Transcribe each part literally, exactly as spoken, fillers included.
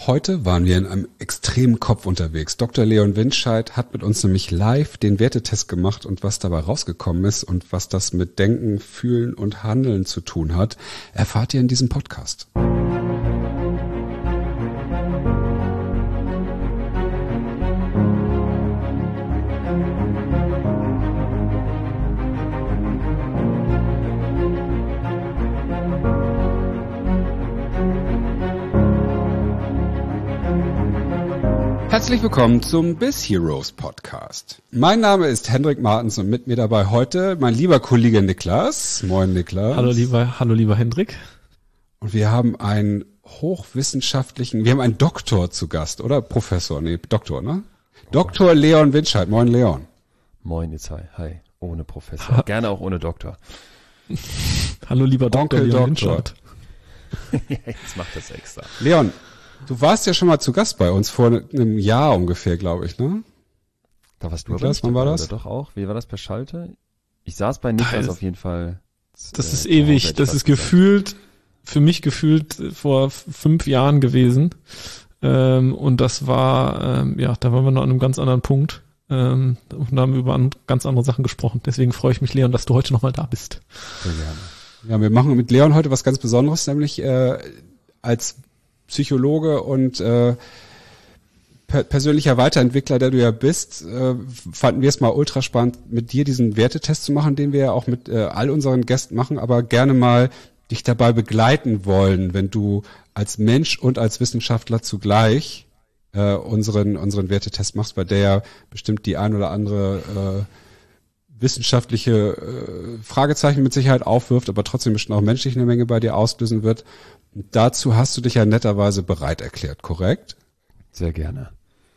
Heute waren wir in einem extremen Kopf unterwegs. Doktor Leon Windscheid hat mit uns nämlich live den Wertetest gemacht und was dabei rausgekommen ist und was das mit Denken, Fühlen und Handeln zu tun hat, erfahrt ihr in diesem Podcast. Herzlich willkommen zum Biz Heroes Podcast. Mein Name ist Hendrik Martens und mit mir dabei heute mein lieber Kollege Niklas. Moin Niklas. Hallo lieber, hallo lieber Hendrik. Und wir haben einen hochwissenschaftlichen, wir haben einen Doktor zu Gast, oder? Professor, nee, Doktor, ne? Doktor Leon Windscheid. Moin Leon. Moin jetzt, hi, hi. Ohne Professor. Ha. Gerne auch ohne Doktor. Hallo lieber Doktor Onkel Leon Doktor. Windscheid. Jetzt macht das extra. Leon, du warst ja schon mal zu Gast bei uns vor einem Jahr ungefähr, glaube ich, ne? Da warst du Niklas, wann war das? Oder doch auch. Wie war das per Schalte? Ich saß bei Niklas das, auf jeden Fall. Das äh, ist ewig. Das ist gefühlt, für mich gefühlt vor fünf Jahren gewesen. Ähm, und das war, ähm, ja, da waren wir noch an einem ganz anderen Punkt. Ähm, und haben über an, ganz andere Sachen gesprochen. Deswegen freue ich mich, Leon, dass du heute nochmal da bist. Sehr gerne. Ja, wir machen mit Leon heute was ganz Besonderes, nämlich äh, als Psychologe und äh, per- persönlicher Weiterentwickler, der du ja bist, äh, fanden wir es mal ultra spannend, mit dir diesen Wertetest zu machen, den wir ja auch mit äh, all unseren Gästen machen, aber gerne mal dich dabei begleiten wollen, wenn du als Mensch und als Wissenschaftler zugleich äh, unseren unseren Wertetest machst, weil der ja bestimmt die ein oder andere äh, wissenschaftliche äh, Fragezeichen mit Sicherheit aufwirft, aber trotzdem bestimmt auch menschlich eine Menge bei dir auslösen wird. Dazu hast du dich ja netterweise bereit erklärt, korrekt? Sehr gerne.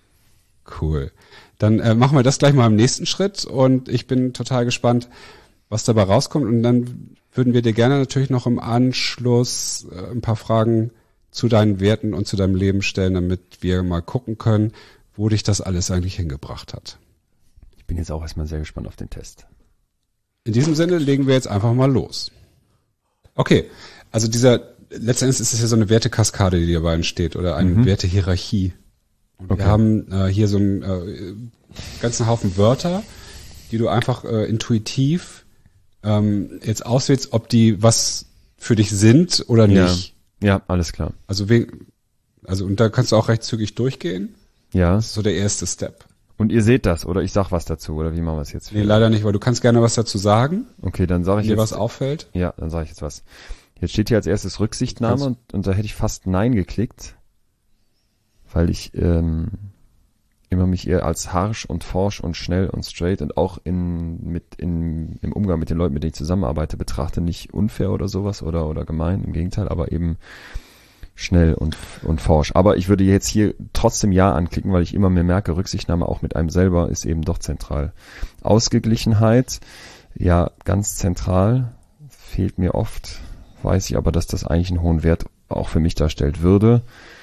Cool. Dann äh, machen wir das gleich mal im nächsten Schritt und ich bin total gespannt, was dabei rauskommt. Und dann würden wir dir gerne natürlich noch im Anschluss äh, ein paar Fragen zu deinen Werten und zu deinem Leben stellen, damit wir mal gucken können, wo dich das alles eigentlich hingebracht hat. Ich bin jetzt auch erstmal sehr gespannt auf den Test. In diesem Sinne legen wir jetzt einfach mal los. Okay, also dieser letztendlich ist es ja so eine Wertekaskade, die dabei entsteht, oder eine mhm. Wertehierarchie. Und okay. Wir haben äh, hier so einen äh, ganzen Haufen Wörter, die du einfach äh, intuitiv ähm, jetzt auswählst, ob die was für dich sind oder nicht. Ja, ja, alles klar. Also, we- also und da kannst du auch recht zügig durchgehen. Ja. Das ist so der erste Step. Und ihr seht das, oder ich sag was dazu, oder wie machen wir es jetzt? Nee, leider nicht, weil du kannst gerne was dazu sagen. Okay, dann sage ich dir jetzt. was auffällt. Ja, dann sage ich jetzt was. Jetzt steht hier als erstes Rücksichtnahme und, und da hätte ich fast Nein geklickt, weil ich ähm, immer mich eher als harsch und forsch und schnell und straight und auch in mit in im Umgang mit den Leuten, mit denen ich zusammenarbeite, betrachte, nicht unfair oder sowas oder oder gemein, im Gegenteil, aber eben schnell und und forsch. Aber ich würde jetzt hier trotzdem Ja anklicken, weil ich immer mehr merke, Rücksichtnahme auch mit einem selber ist eben doch zentral. Ausgeglichenheit, ja, ganz zentral, fehlt mir oft. Weiß ich aber, dass das eigentlich einen hohen Wert auch für mich darstellt würde.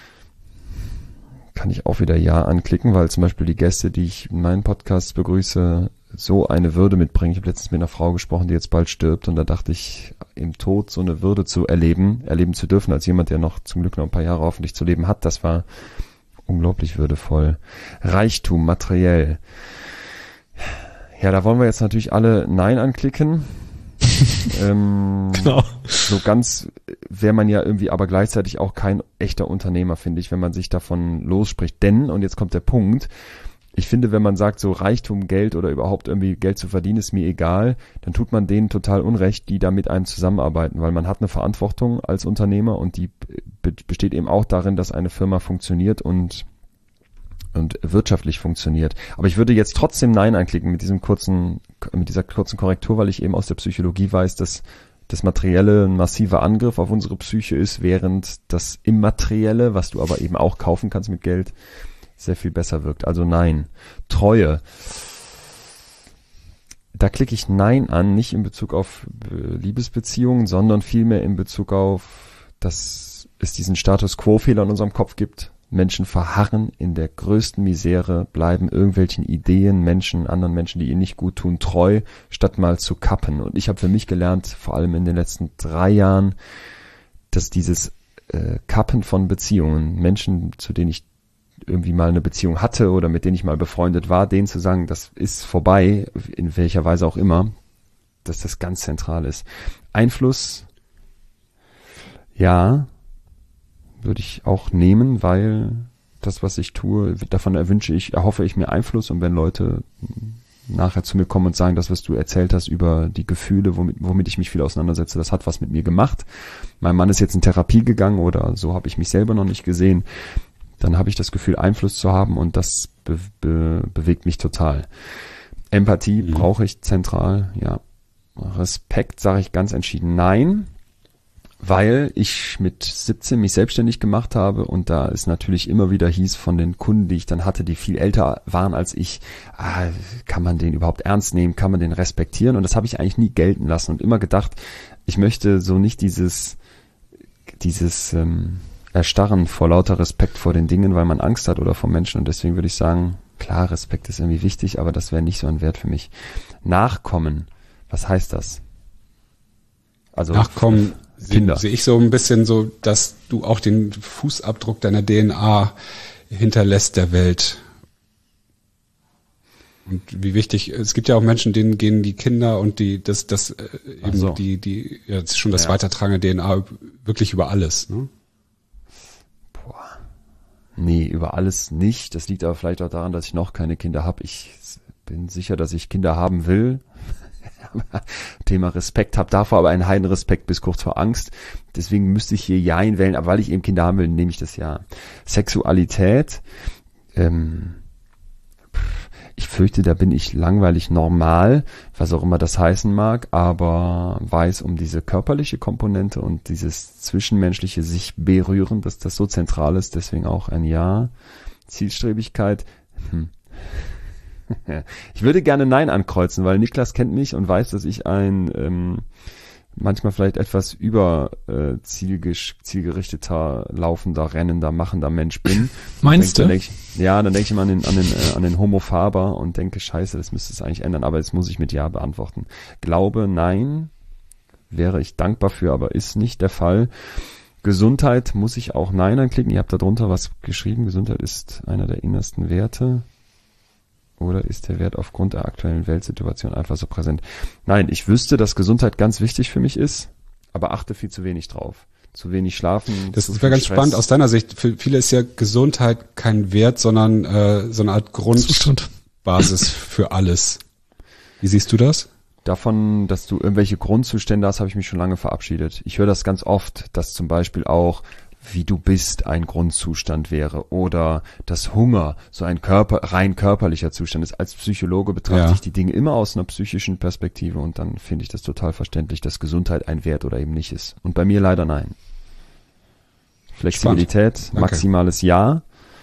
Kann ich auch wieder Ja anklicken, weil zum Beispiel die Gäste, die ich in meinen Podcasts begrüße, so eine Würde mitbringen. Ich habe letztens mit einer Frau gesprochen, die jetzt bald stirbt und da dachte ich, im Tod so eine Würde zu erleben, erleben zu dürfen, als jemand, der noch zum Glück noch ein paar Jahre hoffentlich zu leben hat, das war unglaublich würdevoll. Reichtum, materiell. Ja, da wollen wir jetzt natürlich alle Nein anklicken. ähm, genau. So ganz wäre man ja irgendwie aber gleichzeitig auch kein echter Unternehmer, finde ich, wenn man sich davon losspricht. Denn, und jetzt kommt der Punkt, ich finde, wenn man sagt, so Reichtum, Geld oder überhaupt irgendwie Geld zu verdienen, ist mir egal, dann tut man denen total Unrecht, die da mit einem zusammenarbeiten, weil man hat eine Verantwortung als Unternehmer und die be- besteht eben auch darin, dass eine Firma funktioniert und und wirtschaftlich funktioniert. Aber ich würde jetzt trotzdem Nein anklicken mit diesem kurzen, mit dieser kurzen Korrektur, weil ich eben aus der Psychologie weiß, dass das Materielle ein massiver Angriff auf unsere Psyche ist, während das Immaterielle, was du aber eben auch kaufen kannst mit Geld, sehr viel besser wirkt. Also Nein. Treue. Da klicke ich Nein an, nicht in Bezug auf Liebesbeziehungen, sondern vielmehr in Bezug auf, dass es diesen Status-Quo-Fehler in unserem Kopf gibt. Menschen verharren in der größten Misere, bleiben irgendwelchen Ideen, Menschen, anderen Menschen, die ihnen nicht gut tun, treu, statt mal zu kappen. Und ich habe für mich gelernt, vor allem in den letzten drei Jahren, dass dieses äh, Kappen von Beziehungen, Menschen, zu denen ich irgendwie mal eine Beziehung hatte oder mit denen ich mal befreundet war, denen zu sagen, das ist vorbei, in welcher Weise auch immer, dass das ganz zentral ist. Einfluss, ja, würde ich auch nehmen, weil das, was ich tue, davon erwünsche ich, erhoffe ich mir Einfluss, und wenn Leute nachher zu mir kommen und sagen, das, was du erzählt hast über die Gefühle, womit, womit ich mich viel auseinandersetze, das hat was mit mir gemacht. Mein Mann ist jetzt in Therapie gegangen oder so habe ich mich selber noch nicht gesehen. Dann habe ich das Gefühl, Einfluss zu haben, und das be- be- bewegt mich total. Empathie mhm. brauche ich zentral, ja. Respekt sage ich ganz entschieden nein, weil ich mit siebzehn mich selbstständig gemacht habe, und da es natürlich immer wieder hieß von den Kunden, die ich dann hatte, die viel älter waren als ich, ah, kann man den überhaupt ernst nehmen, kann man den respektieren, und das habe ich eigentlich nie gelten lassen und immer gedacht, ich möchte so nicht dieses, dieses ähm, Erstarren vor lauter Respekt vor den Dingen, weil man Angst hat oder vor Menschen, und deswegen würde ich sagen, klar, Respekt ist irgendwie wichtig, aber das wäre nicht so ein Wert für mich. Nachkommen, was heißt das? Also Nachkommen Kinder. Sehe ich so ein bisschen so, dass du auch den Fußabdruck deiner D N A hinterlässt der Welt. Und wie wichtig, es gibt ja auch Menschen, denen gehen die Kinder und die, das, das, äh, eben so. die, die, ja, das ist schon das ja. Weitertragen der D N A wirklich über alles, ne? Boah. Nee, über alles nicht. Das liegt aber vielleicht auch daran, dass ich noch keine Kinder habe. Ich bin sicher, dass ich Kinder haben will. Thema Respekt, habe davor aber einen heiden Respekt bis kurz vor Angst. Deswegen müsste ich hier Jein wählen, aber weil ich eben Kinder haben will, nehme ich das Ja. Sexualität, ähm, ich fürchte, da bin ich langweilig normal, was auch immer das heißen mag, aber weiß um diese körperliche Komponente und dieses zwischenmenschliche sich berühren, dass das so zentral ist, deswegen auch ein Ja. Zielstrebigkeit, hm. Ich würde gerne Nein ankreuzen, weil Niklas kennt mich und weiß, dass ich ein ähm, manchmal vielleicht etwas über äh, zielgesch- zielgerichteter, laufender, rennender, machender Mensch bin. Meinst denk, du? Dann denk ich, ja, dann denke ich immer an den, an den, äh, an den Homo Faber und denke, scheiße, das müsste es eigentlich ändern, aber jetzt muss ich mit Ja beantworten. Glaube, nein, wäre ich dankbar für, aber ist nicht der Fall. Gesundheit muss ich auch Nein anklicken. Ihr habt da drunter was geschrieben. Gesundheit ist einer der innersten Werte. Oder ist der Wert aufgrund der aktuellen Weltsituation einfach so präsent? Nein, ich wüsste, dass Gesundheit ganz wichtig für mich ist, aber achte viel zu wenig drauf. Zu wenig schlafen. Das wäre ganz Stress. Spannend aus deiner Sicht. Für viele ist ja Gesundheit kein Wert, sondern äh, so eine Art Grundbasis für alles. Wie siehst du das? Davon, dass du irgendwelche Grundzustände hast, habe ich mich schon lange verabschiedet. Ich höre das ganz oft, dass zum Beispiel auch wie du bist ein Grundzustand wäre oder dass Hunger so ein Körper, rein körperlicher Zustand ist. Als Psychologe betrachte ja. ich die Dinge immer aus einer psychischen Perspektive und dann finde ich das total verständlich, dass Gesundheit ein Wert oder eben nicht ist. Und bei mir leider nein. Flexibilität, maximales Ja,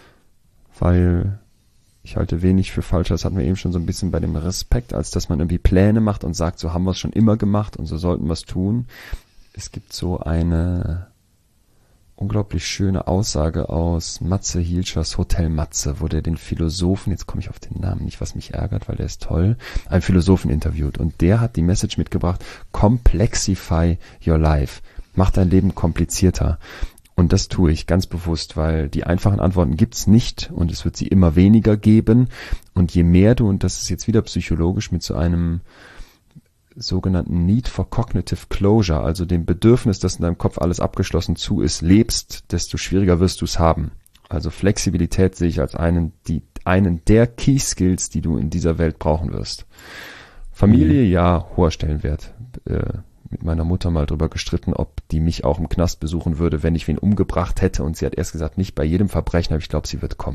weil ich halte wenig für falsch. Das hatten wir eben schon so ein bisschen bei dem Respekt, als dass man irgendwie Pläne macht und sagt, so haben wir es schon immer gemacht und so sollten wir es tun. Es gibt so eine unglaublich schöne Aussage aus Matze Hilschers Hotel Matze, wo der den Philosophen, jetzt komme ich auf den Namen nicht, was mich ärgert, weil der ist toll, einen Philosophen interviewt und der hat die Message mitgebracht, complexify your life, mach dein Leben komplizierter. Und das tue ich ganz bewusst, weil die einfachen Antworten gibt's nicht und es wird sie immer weniger geben. Und je mehr du, und das ist jetzt wieder psychologisch, mit so einem sogenannten Need for Cognitive Closure, also dem Bedürfnis, dass in deinem Kopf alles abgeschlossen zu ist, lebst, desto schwieriger wirst du es haben. Also Flexibilität sehe ich als einen, die, einen der Key Skills, die du in dieser Welt brauchen wirst. Familie, mhm. ja, hoher Stellenwert. Äh, mit meiner Mutter mal drüber gestritten, ob die mich auch im Knast besuchen würde, wenn ich wen umgebracht hätte. Und sie hat erst gesagt, nicht bei jedem Verbrechen, aber ich glaube, sie wird kommen.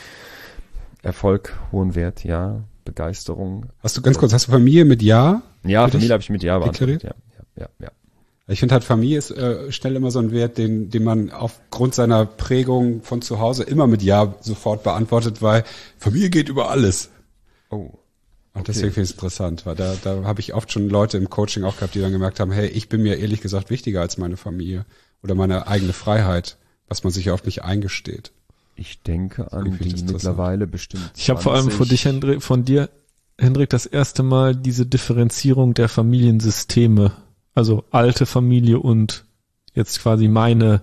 Erfolg, hohen Wert, ja. Begeisterung. Hast du ganz kurz, hast du Familie mit Ja? Ja, Familie habe ich mit Ja beantwortet. Ja, ja, ja, ja. Ich finde halt, Familie ist äh, schnell immer so ein Wert, den, den man aufgrund seiner Prägung von zu Hause immer mit Ja sofort beantwortet, weil Familie geht über alles. Oh. Und deswegen okay. finde ich es interessant, weil da, da habe ich oft schon Leute im Coaching auch gehabt, die dann gemerkt haben, hey, ich bin mir ehrlich gesagt wichtiger als meine Familie oder meine eigene Freiheit, was man sich ja oft nicht eingesteht. Ich denke an die mittlerweile bestimmt. Ich habe vor allem von dich, Hendrik, von dir, Hendrik, das erste Mal diese Differenzierung der Familiensysteme, also alte Familie und jetzt quasi meine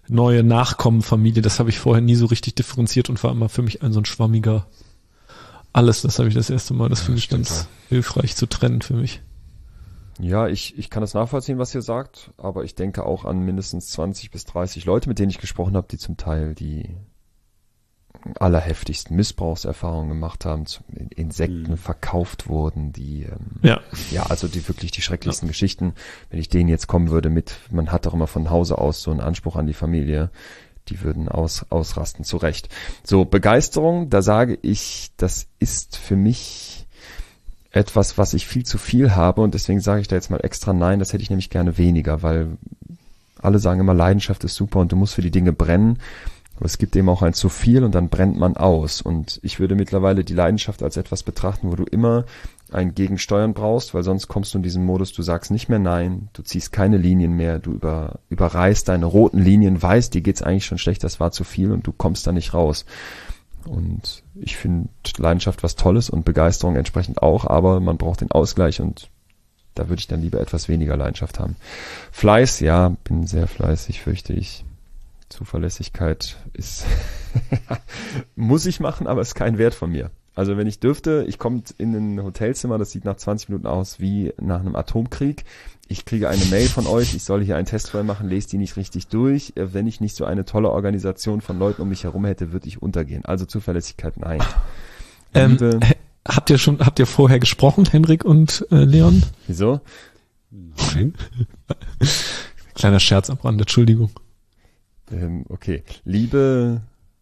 neue Nachkommenfamilie, das habe ich vorher nie so richtig differenziert und war immer für mich ein so ein schwammiger alles, das habe ich das erste Mal, das ja, finde ich ganz ja. hilfreich zu trennen für mich. Ja, ich, ich kann das nachvollziehen, was ihr sagt, aber ich denke auch an mindestens zwanzig bis dreißig Leute, mit denen ich gesprochen habe, die zum Teil die allerheftigsten Missbrauchserfahrungen gemacht haben, zu Insekten mhm. verkauft wurden, die ähm, ja. ja, also die wirklich die schrecklichsten ja. Geschichten. Wenn ich denen jetzt kommen würde mit, man hat doch immer von Hause aus so einen Anspruch an die Familie, die würden aus, ausrasten, zu Recht. So, Begeisterung, da sage ich, das ist für mich etwas, was ich viel zu viel habe und deswegen sage ich da jetzt mal extra nein, das hätte ich nämlich gerne weniger, weil alle sagen immer, Leidenschaft ist super und du musst für die Dinge brennen, aber es gibt eben auch ein zu viel und dann brennt man aus und ich würde mittlerweile die Leidenschaft als etwas betrachten, wo du immer ein Gegensteuern brauchst, weil sonst kommst du in diesen Modus, du sagst nicht mehr nein, du ziehst keine Linien mehr, du über, überreißt deine roten Linien, weißt, dir geht's eigentlich schon schlecht, das war zu viel und du kommst da nicht raus. Und ich finde Leidenschaft was Tolles und Begeisterung entsprechend auch, aber man braucht den Ausgleich und da würde ich dann lieber etwas weniger Leidenschaft haben. Fleiß, ja, bin sehr fleißig, fürchte ich. Zuverlässigkeit ist muss ich machen, aber ist kein Wert von mir. Also wenn ich dürfte, ich komme in ein Hotelzimmer, das sieht nach zwanzig Minuten aus wie nach einem Atomkrieg. Ich kriege eine Mail von euch, ich soll hier einen Testfall machen, lese die nicht richtig durch. Wenn ich nicht so eine tolle Organisation von Leuten um mich herum hätte, würde ich untergehen. Also Zuverlässigkeit, nein. Ähm, Liebe, habt ihr schon, habt ihr vorher gesprochen, Henrik und äh, Leon? Wieso? Nein. Kleiner Scherz am Rande, Entschuldigung. Ähm, okay. Liebe,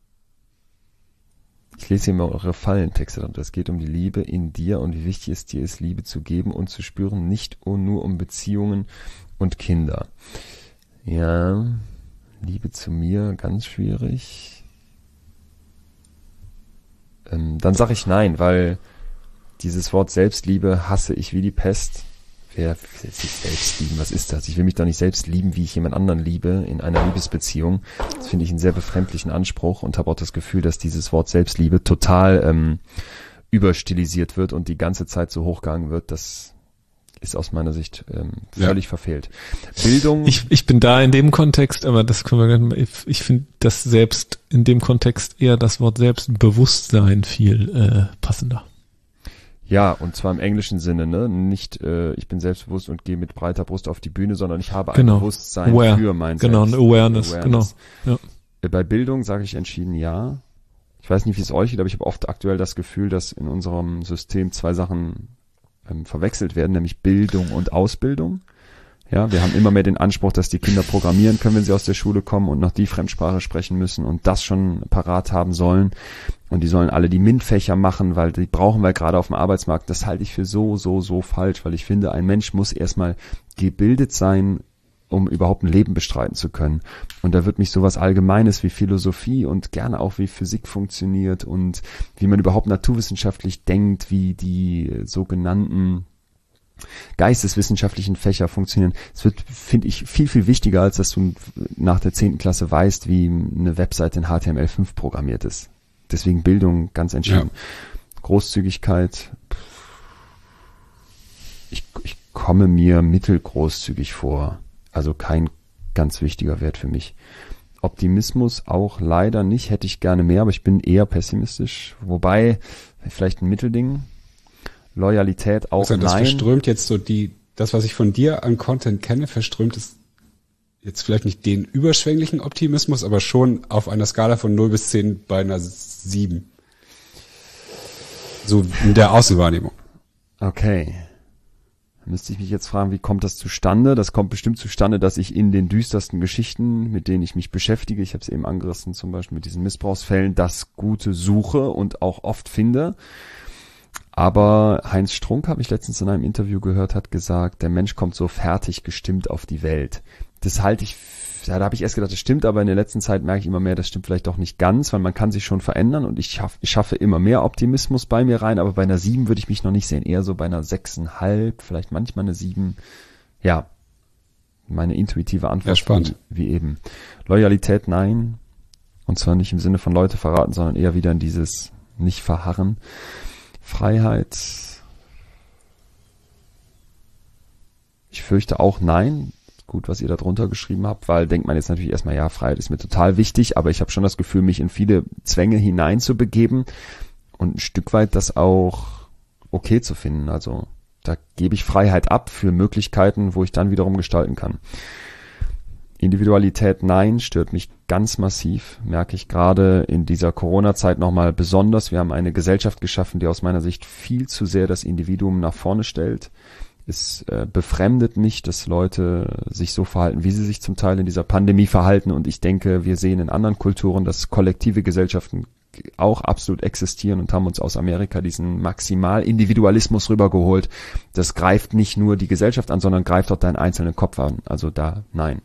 ich lese hier mal eure Fallentexte und es geht um die Liebe in dir und wie wichtig es dir ist, Liebe zu geben und zu spüren, nicht nur um Beziehungen und Kinder. Ja, Liebe zu mir, ganz schwierig. Ähm, dann sage ich nein, weil dieses Wort Selbstliebe hasse ich wie die Pest. Wer will sich selbst lieben? Was ist das? Ich will mich doch nicht selbst lieben, wie ich jemand anderen liebe in einer Liebesbeziehung. Das finde ich einen sehr befremdlichen Anspruch und habe auch das Gefühl, dass dieses Wort Selbstliebe total ähm, überstilisiert wird und die ganze Zeit so hochgegangen wird. Das ist aus meiner Sicht ähm, völlig ja. verfehlt. Bildung. Ich, ich bin da in dem Kontext, aber das können wir gerne, ich, ich finde das selbst in dem Kontext eher das Wort Selbstbewusstsein viel äh, passender. Ja, und zwar im englischen Sinne, ne? Nicht, äh, ich bin selbstbewusst und gehe mit breiter Brust auf die Bühne, sondern ich habe genau. ein Bewusstsein Aware. für mein Genau, Selbst. eine Awareness, Awareness. genau. Ja. Bei Bildung sage ich entschieden ja. Ich weiß nicht, wie es euch geht, aber ich habe oft aktuell das Gefühl, dass in unserem System zwei Sachen ähm, verwechselt werden, nämlich Bildung und Ausbildung. Ja, wir haben immer mehr den Anspruch, dass die Kinder programmieren können, wenn sie aus der Schule kommen und noch die Fremdsprache sprechen müssen und das schon parat haben sollen. Und die sollen alle die MINT-Fächer machen, weil die brauchen wir gerade auf dem Arbeitsmarkt. Das halte ich für so, so, so falsch, weil ich finde, ein Mensch muss erstmal gebildet sein, um überhaupt ein Leben bestreiten zu können. Und da wird mich sowas Allgemeines wie Philosophie und gerne auch wie Physik funktioniert und wie man überhaupt naturwissenschaftlich denkt, wie die sogenannten geisteswissenschaftlichen Fächer funktionieren. Es wird, finde ich, viel, viel wichtiger, als dass du nach der zehnten Klasse weißt, wie eine Webseite in H T M L fünf programmiert ist. Deswegen Bildung ganz entschieden. Ja. Großzügigkeit. Ich, ich komme mir mittelgroßzügig vor. Also kein ganz wichtiger Wert für mich. Optimismus auch leider nicht. Hätte ich gerne mehr, aber ich bin eher pessimistisch. Wobei, vielleicht ein Mittelding. Loyalität auch also das nein. verströmt jetzt so die, das, was ich von dir an Content kenne, verströmt es jetzt vielleicht nicht den überschwänglichen Optimismus, aber schon auf einer Skala von null bis zehn bei einer sieben. So in der Außenwahrnehmung. Okay. Dann müsste ich mich jetzt fragen, wie kommt das zustande? Das kommt bestimmt zustande, dass ich in den düstersten Geschichten, mit denen ich mich beschäftige, ich habe es eben angerissen, zum Beispiel mit diesen Missbrauchsfällen, das Gute suche und auch oft finde. Aber Heinz Strunk, habe ich letztens in einem Interview gehört, hat gesagt, der Mensch kommt so fertig gestimmt auf die Welt. Das halte ich, ja, da habe ich erst gedacht, das stimmt, aber in der letzten Zeit merke ich immer mehr, das stimmt vielleicht doch nicht ganz, weil man kann sich schon verändern und ich, schaff, ich schaffe immer mehr Optimismus bei mir rein, aber bei einer sieben würde ich mich noch nicht sehen, eher so bei einer sechseinhalb, vielleicht manchmal eine sieben. Ja, meine intuitive Antwort. Ja, spannend. Wie, wie eben. Loyalität, nein. Und zwar nicht im Sinne von Leute verraten, sondern eher wieder in dieses nicht verharren. Freiheit. Ich fürchte auch nein. ich gut, was ihr da drunter geschrieben habt, weil denkt man jetzt natürlich erstmal, ja, Freiheit ist mir total wichtig, aber ich habe schon das Gefühl, mich in viele Zwänge hineinzubegeben und ein Stück weit das auch okay zu finden. Also da gebe ich Freiheit ab für Möglichkeiten, wo ich dann wiederum gestalten kann. Individualität, nein, stört mich ganz massiv, merke ich gerade in dieser Corona-Zeit nochmal besonders. Wir haben eine Gesellschaft geschaffen, die aus meiner Sicht viel zu sehr das Individuum nach vorne stellt. Es äh, befremdet mich, dass Leute sich so verhalten, wie sie sich zum Teil in dieser Pandemie verhalten. Und ich denke, wir sehen in anderen Kulturen, dass kollektive Gesellschaften auch absolut existieren und haben uns aus Amerika diesen Maximal-Individualismus rübergeholt. Das greift nicht nur die Gesellschaft an, sondern greift auch deinen einzelnen Kopf an. Also da, nein.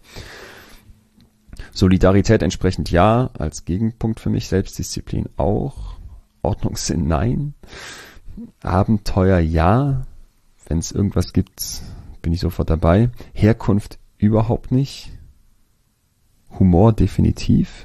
Solidarität entsprechend ja, als Gegenpunkt für mich. Selbstdisziplin auch. Ordnungssinn nein. Abenteuer ja. Wenn es irgendwas gibt, bin ich sofort dabei. Herkunft überhaupt nicht. Humor definitiv.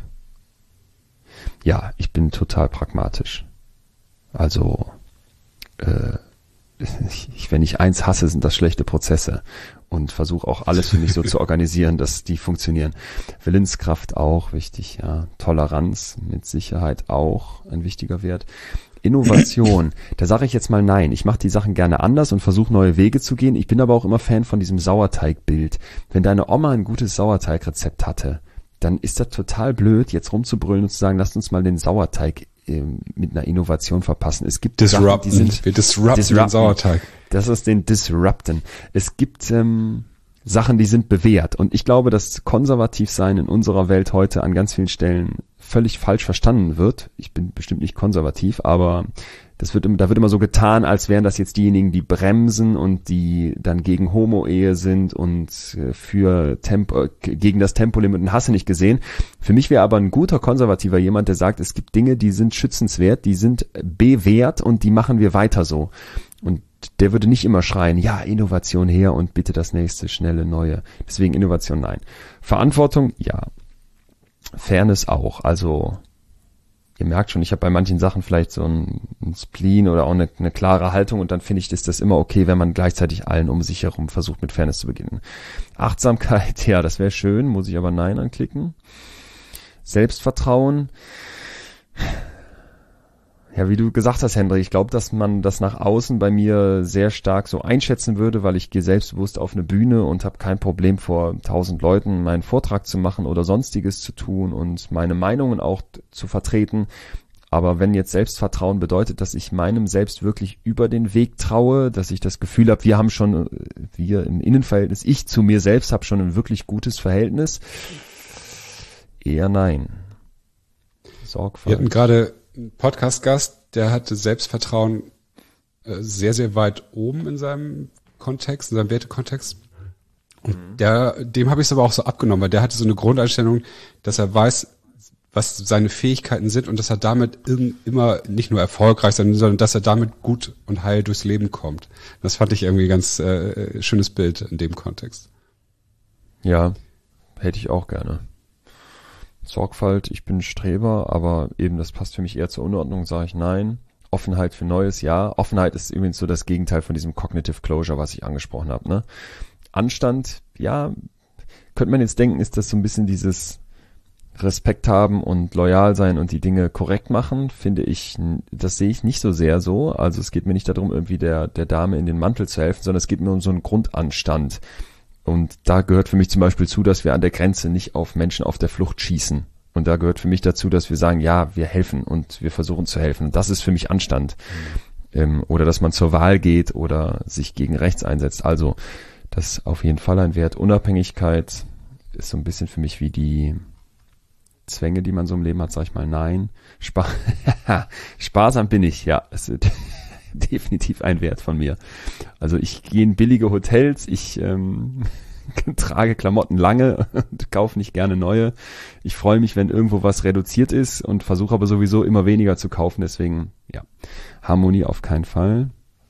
Ja, ich bin total pragmatisch. Also, äh, ich, wenn ich eins hasse, sind das schlechte Prozesse und versuche auch alles für mich so zu organisieren, dass die funktionieren. Willenskraft auch wichtig, ja. Toleranz mit Sicherheit auch ein wichtiger Wert. Innovation, da sage ich jetzt mal nein. Ich mache die Sachen gerne anders und versuche neue Wege zu gehen. Ich bin aber auch immer Fan von diesem Sauerteigbild. Wenn deine Oma ein gutes Sauerteigrezept hatte, dann ist das total blöd, jetzt rumzubrüllen und zu sagen, lasst uns mal den Sauerteig äh, mit einer Innovation verpassen. Es gibt disrupten. Sachen, die sind Wir disrupten, disrupten den Sauerteig. Das ist den Disrupten. Es gibt ähm, Sachen, die sind bewährt. Und ich glaube, dass Konservativsein in unserer Welt heute an ganz vielen Stellen völlig falsch verstanden wird. Ich bin bestimmt nicht konservativ, aber das wird, da wird immer so getan, als wären das jetzt diejenigen, die bremsen und die dann gegen Homo-Ehe sind und für Tempo, gegen das Tempolimit und hast du nicht gesehen. Für mich wäre aber ein guter Konservativer jemand, der sagt, es gibt Dinge, die sind schützenswert, die sind bewährt und die machen wir weiter so. Und der würde nicht immer schreien, ja, Innovation her und bitte das nächste, schnelle, neue. Deswegen Innovation nein. Verantwortung, ja. Fairness auch, also ihr merkt schon, ich habe bei manchen Sachen vielleicht so ein, ein Spleen oder auch eine, eine klare Haltung und dann finde ich, ist das immer okay, wenn man gleichzeitig allen um sich herum versucht, mit Fairness zu beginnen. Achtsamkeit, ja, das wäre schön, muss ich aber Nein anklicken. Selbstvertrauen, ja, wie du gesagt hast, Hendrik, ich glaube, dass man das nach außen bei mir sehr stark so einschätzen würde, weil ich gehe selbstbewusst auf eine Bühne und habe kein Problem vor tausend Leuten meinen Vortrag zu machen oder sonstiges zu tun und meine Meinungen auch zu vertreten. Aber wenn jetzt Selbstvertrauen bedeutet, dass ich meinem Selbst wirklich über den Weg traue, dass ich das Gefühl habe, wir haben schon, wir im Innenverhältnis, ich zu mir selbst habe schon ein wirklich gutes Verhältnis, eher nein. Sorgfalt. Wir hatten gerade einen Podcast-Gast, der hatte Selbstvertrauen äh, sehr, sehr weit oben in seinem Kontext, in seinem Wertekontext. Und der, dem habe ich es aber auch so abgenommen, weil der hatte so eine Grundeinstellung, dass er weiß, was seine Fähigkeiten sind und dass er damit immer nicht nur erfolgreich sein, sondern dass er damit gut und heil durchs Leben kommt. Das fand ich irgendwie ganz äh, schönes Bild in dem Kontext. Ja, hätte ich auch gerne. Sorgfalt, ich bin Streber, aber eben das passt für mich eher zur Unordnung, sage ich nein. Offenheit für Neues, ja. Offenheit ist übrigens so das Gegenteil von diesem Cognitive Closure, was ich angesprochen habe. Ne? Anstand, ja, könnte man jetzt denken, ist das so ein bisschen dieses Respekt haben und loyal sein und die Dinge korrekt machen, finde ich, das sehe ich nicht so sehr so. Also es geht mir nicht darum, irgendwie der, der Dame in den Mantel zu helfen, sondern es geht mir um so einen Grundanstand. Und da gehört für mich zum Beispiel zu, dass wir an der Grenze nicht auf Menschen auf der Flucht schießen. Und da gehört für mich dazu, dass wir sagen, ja, wir helfen und wir versuchen zu helfen. Und das ist für mich Anstand. Mhm. Ähm, oder dass man zur Wahl geht oder sich gegen rechts einsetzt. Also das ist auf jeden Fall ein Wert. Unabhängigkeit ist so ein bisschen für mich wie die Zwänge, die man so im Leben hat, sag ich mal, nein. Spa- Sparsam bin ich, ja. Das ist definitiv ein Wert von mir. Also ich gehe in billige Hotels, ich ähm, trage Klamotten lange und kaufe nicht gerne neue. Ich freue mich, wenn irgendwo was reduziert ist und versuche aber sowieso immer weniger zu kaufen. Deswegen, ja, Harmonie auf keinen Fall.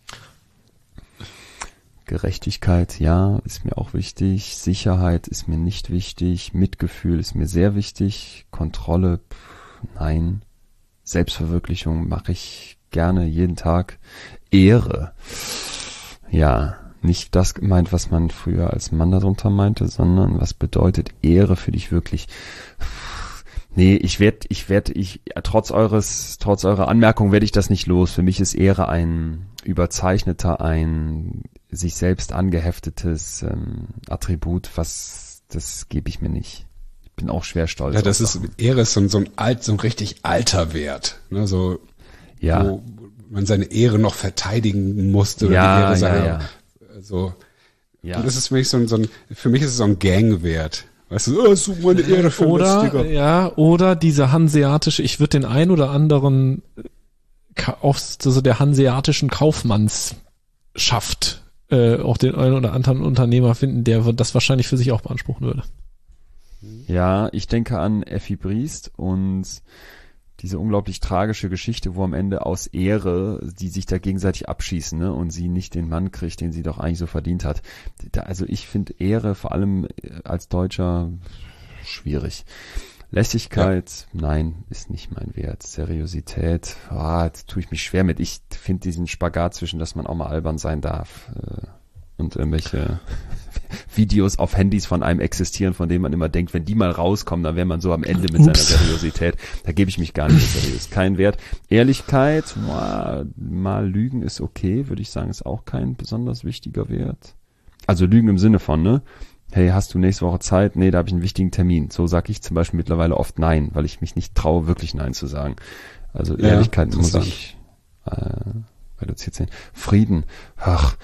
Gerechtigkeit, ja, ist mir auch wichtig. Sicherheit ist mir nicht wichtig. Mitgefühl ist mir sehr wichtig. Kontrolle, pff, nein. Selbstverwirklichung mache ich gerne jeden Tag. Ehre, ja, nicht das gemeint, was man früher als Mann darunter meinte, sondern was bedeutet Ehre für dich wirklich? Nee, ich werde, ich werde, ich, trotz eures, trotz eurer Anmerkung werde ich das nicht los. Für mich ist Ehre ein überzeichneter, ein sich selbst angeheftetes ähm, Attribut, was, das gebe ich mir nicht. Ich bin auch schwer stolz. Ja, das ist, Ehre ist so ein, so ein alt, so ein richtig alter Wert, ne, so, ja. Wo man seine Ehre noch verteidigen musste, oder ja, die Ehre seiner, ja, ja. so. Ja. Und das ist für mich so ein, so ein, für mich ist es so ein Gangwert. Weißt du, oh, such meine Ehre für oder, ja, oder diese hanseatische, ich würde den ein oder anderen aus so der hanseatischen Kaufmannsschaft äh, auch den einen oder anderen Unternehmer finden, der das wahrscheinlich für sich auch beanspruchen würde. Ja, ich denke an Effi Briest und diese unglaublich tragische Geschichte, wo am Ende aus Ehre die sich da gegenseitig abschießen, ne, und sie nicht den Mann kriegt, den sie doch eigentlich so verdient hat. Da, also ich finde Ehre vor allem als Deutscher schwierig. Lässigkeit, ja. Nein, ist nicht mein Wert. Seriosität, ah, jetzt tue ich mich schwer mit. Ich finde diesen Spagat zwischen, dass man auch mal albern sein darf äh, und irgendwelche Videos auf Handys von einem existieren, von denen man immer denkt, wenn die mal rauskommen, dann wäre man so am Ende mit Ups. seiner Seriosität. Da gebe ich mich gar nicht seriös. Kein Wert. Ehrlichkeit, mal, mal lügen ist okay, würde ich sagen, ist auch kein besonders wichtiger Wert. Also lügen im Sinne von, ne? Hey, hast du nächste Woche Zeit? Nee, da habe ich einen wichtigen Termin. So sage ich zum Beispiel mittlerweile oft Nein, weil ich mich nicht traue, wirklich Nein zu sagen. Also ja, Ehrlichkeit muss ich äh, reduziert sehen. Frieden, ach,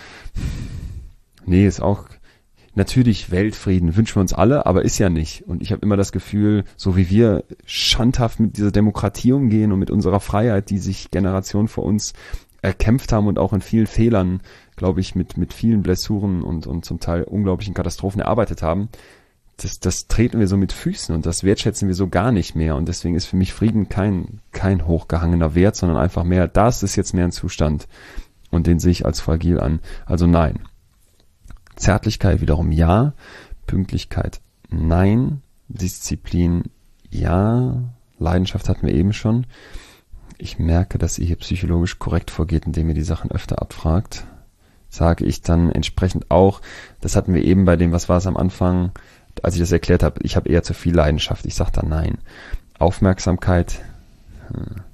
nee, ist auch natürlich Weltfrieden, wünschen wir uns alle, aber ist ja nicht. Und ich habe immer das Gefühl, so wie wir schandhaft mit dieser Demokratie umgehen und mit unserer Freiheit, die sich Generationen vor uns erkämpft haben und auch in vielen Fehlern, glaube ich, mit mit vielen Blessuren und und zum Teil unglaublichen Katastrophen erarbeitet haben, das das treten wir so mit Füßen und das wertschätzen wir so gar nicht mehr. Und deswegen ist für mich Frieden kein kein hochgehangener Wert, sondern einfach mehr, das ist jetzt mehr ein Zustand und den sehe ich als fragil an. Also nein. Zärtlichkeit wiederum ja, Pünktlichkeit nein, Disziplin ja, Leidenschaft hatten wir eben schon. Ich merke, dass ihr hier psychologisch korrekt vorgeht, indem ihr die Sachen öfter abfragt. Sage ich dann entsprechend auch, das hatten wir eben bei dem, was war es am Anfang, als ich das erklärt habe, ich habe eher zu viel Leidenschaft. Ich sage dann nein. Aufmerksamkeit, hm.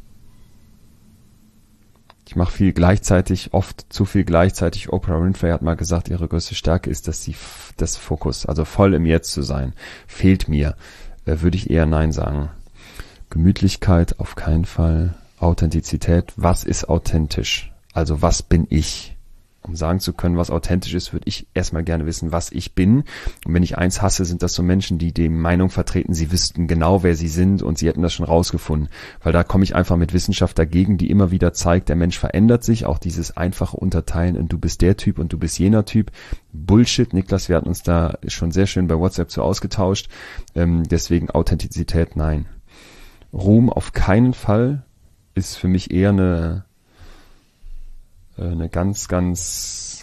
Ich mache viel gleichzeitig, oft zu viel gleichzeitig. Oprah Winfrey hat mal gesagt, ihre größte Stärke ist, dass sie f- das Fokus, also voll im Jetzt zu sein, fehlt mir. Äh, würde ich eher Nein sagen. Gemütlichkeit auf keinen Fall. Authentizität, was ist authentisch? Also was bin ich? Um sagen zu können, was authentisch ist, würde ich erstmal gerne wissen, was ich bin. Und wenn ich eins hasse, sind das so Menschen, die die Meinung vertreten, sie wüssten genau, wer sie sind und sie hätten das schon rausgefunden. Weil da komme ich einfach mit Wissenschaft dagegen, die immer wieder zeigt, der Mensch verändert sich. Auch dieses einfache Unterteilen in du bist der Typ und du bist jener Typ. Bullshit, Niklas, wir hatten uns da schon sehr schön bei WhatsApp zu ausgetauscht. Ähm, deswegen Authentizität, nein. Ruhm auf keinen Fall ist für mich eher eine eine ganz, ganz,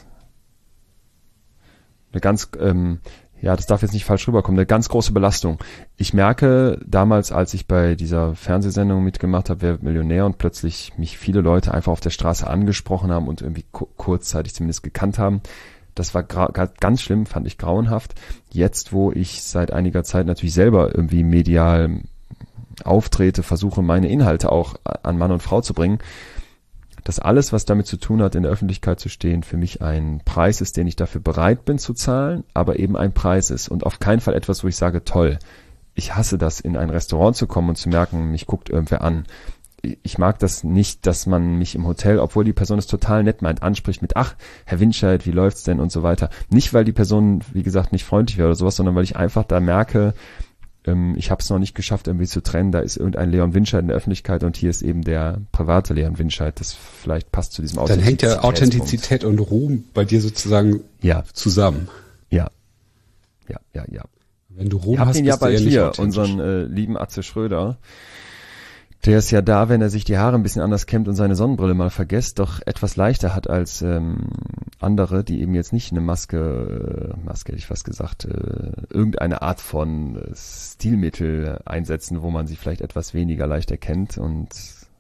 eine ganz, ähm, ja, das darf jetzt nicht falsch rüberkommen, eine ganz große Belastung. Ich merke damals, als ich bei dieser Fernsehsendung mitgemacht habe, Wer wird Millionär, und plötzlich mich viele Leute einfach auf der Straße angesprochen haben und irgendwie ku- kurzzeitig zumindest gekannt haben. Das war gra- ganz schlimm, fand ich grauenhaft. Jetzt, wo ich seit einiger Zeit natürlich selber irgendwie medial auftrete, versuche meine Inhalte auch an Mann und Frau zu bringen, dass alles, was damit zu tun hat, in der Öffentlichkeit zu stehen, für mich ein Preis ist, den ich dafür bereit bin zu zahlen, aber eben ein Preis ist und auf keinen Fall etwas, wo ich sage, toll, ich hasse das, in ein Restaurant zu kommen und zu merken, mich guckt irgendwer an. Ich mag das nicht, dass man mich im Hotel, obwohl die Person es total nett meint, anspricht mit, ach, Herr Winscheid, wie läuft's denn und so weiter. Nicht, weil die Person, wie gesagt, nicht freundlich wäre oder sowas, sondern weil ich einfach da merke, ich habe es noch nicht geschafft, irgendwie zu trennen. Da ist irgendein Leon Winscheid in der Öffentlichkeit und hier ist eben der private Leon Winscheid. Das vielleicht passt zu diesem Dann hängt ja Authentizität und Ruhm bei dir sozusagen ja. zusammen. Ja, ja, ja, ja. Wenn du Ruhm hast, bist ihn ja du eher bald nicht hier, authentisch. unseren äh, lieben Atze Schröder. Der ist ja da, wenn er sich die Haare ein bisschen anders kämmt und seine Sonnenbrille mal vergisst, doch etwas leichter hat als ähm, andere, die eben jetzt nicht eine Maske, äh, Maske hätte ich fast gesagt, äh, irgendeine Art von äh, Stilmittel einsetzen, wo man sie vielleicht etwas weniger leicht erkennt. Und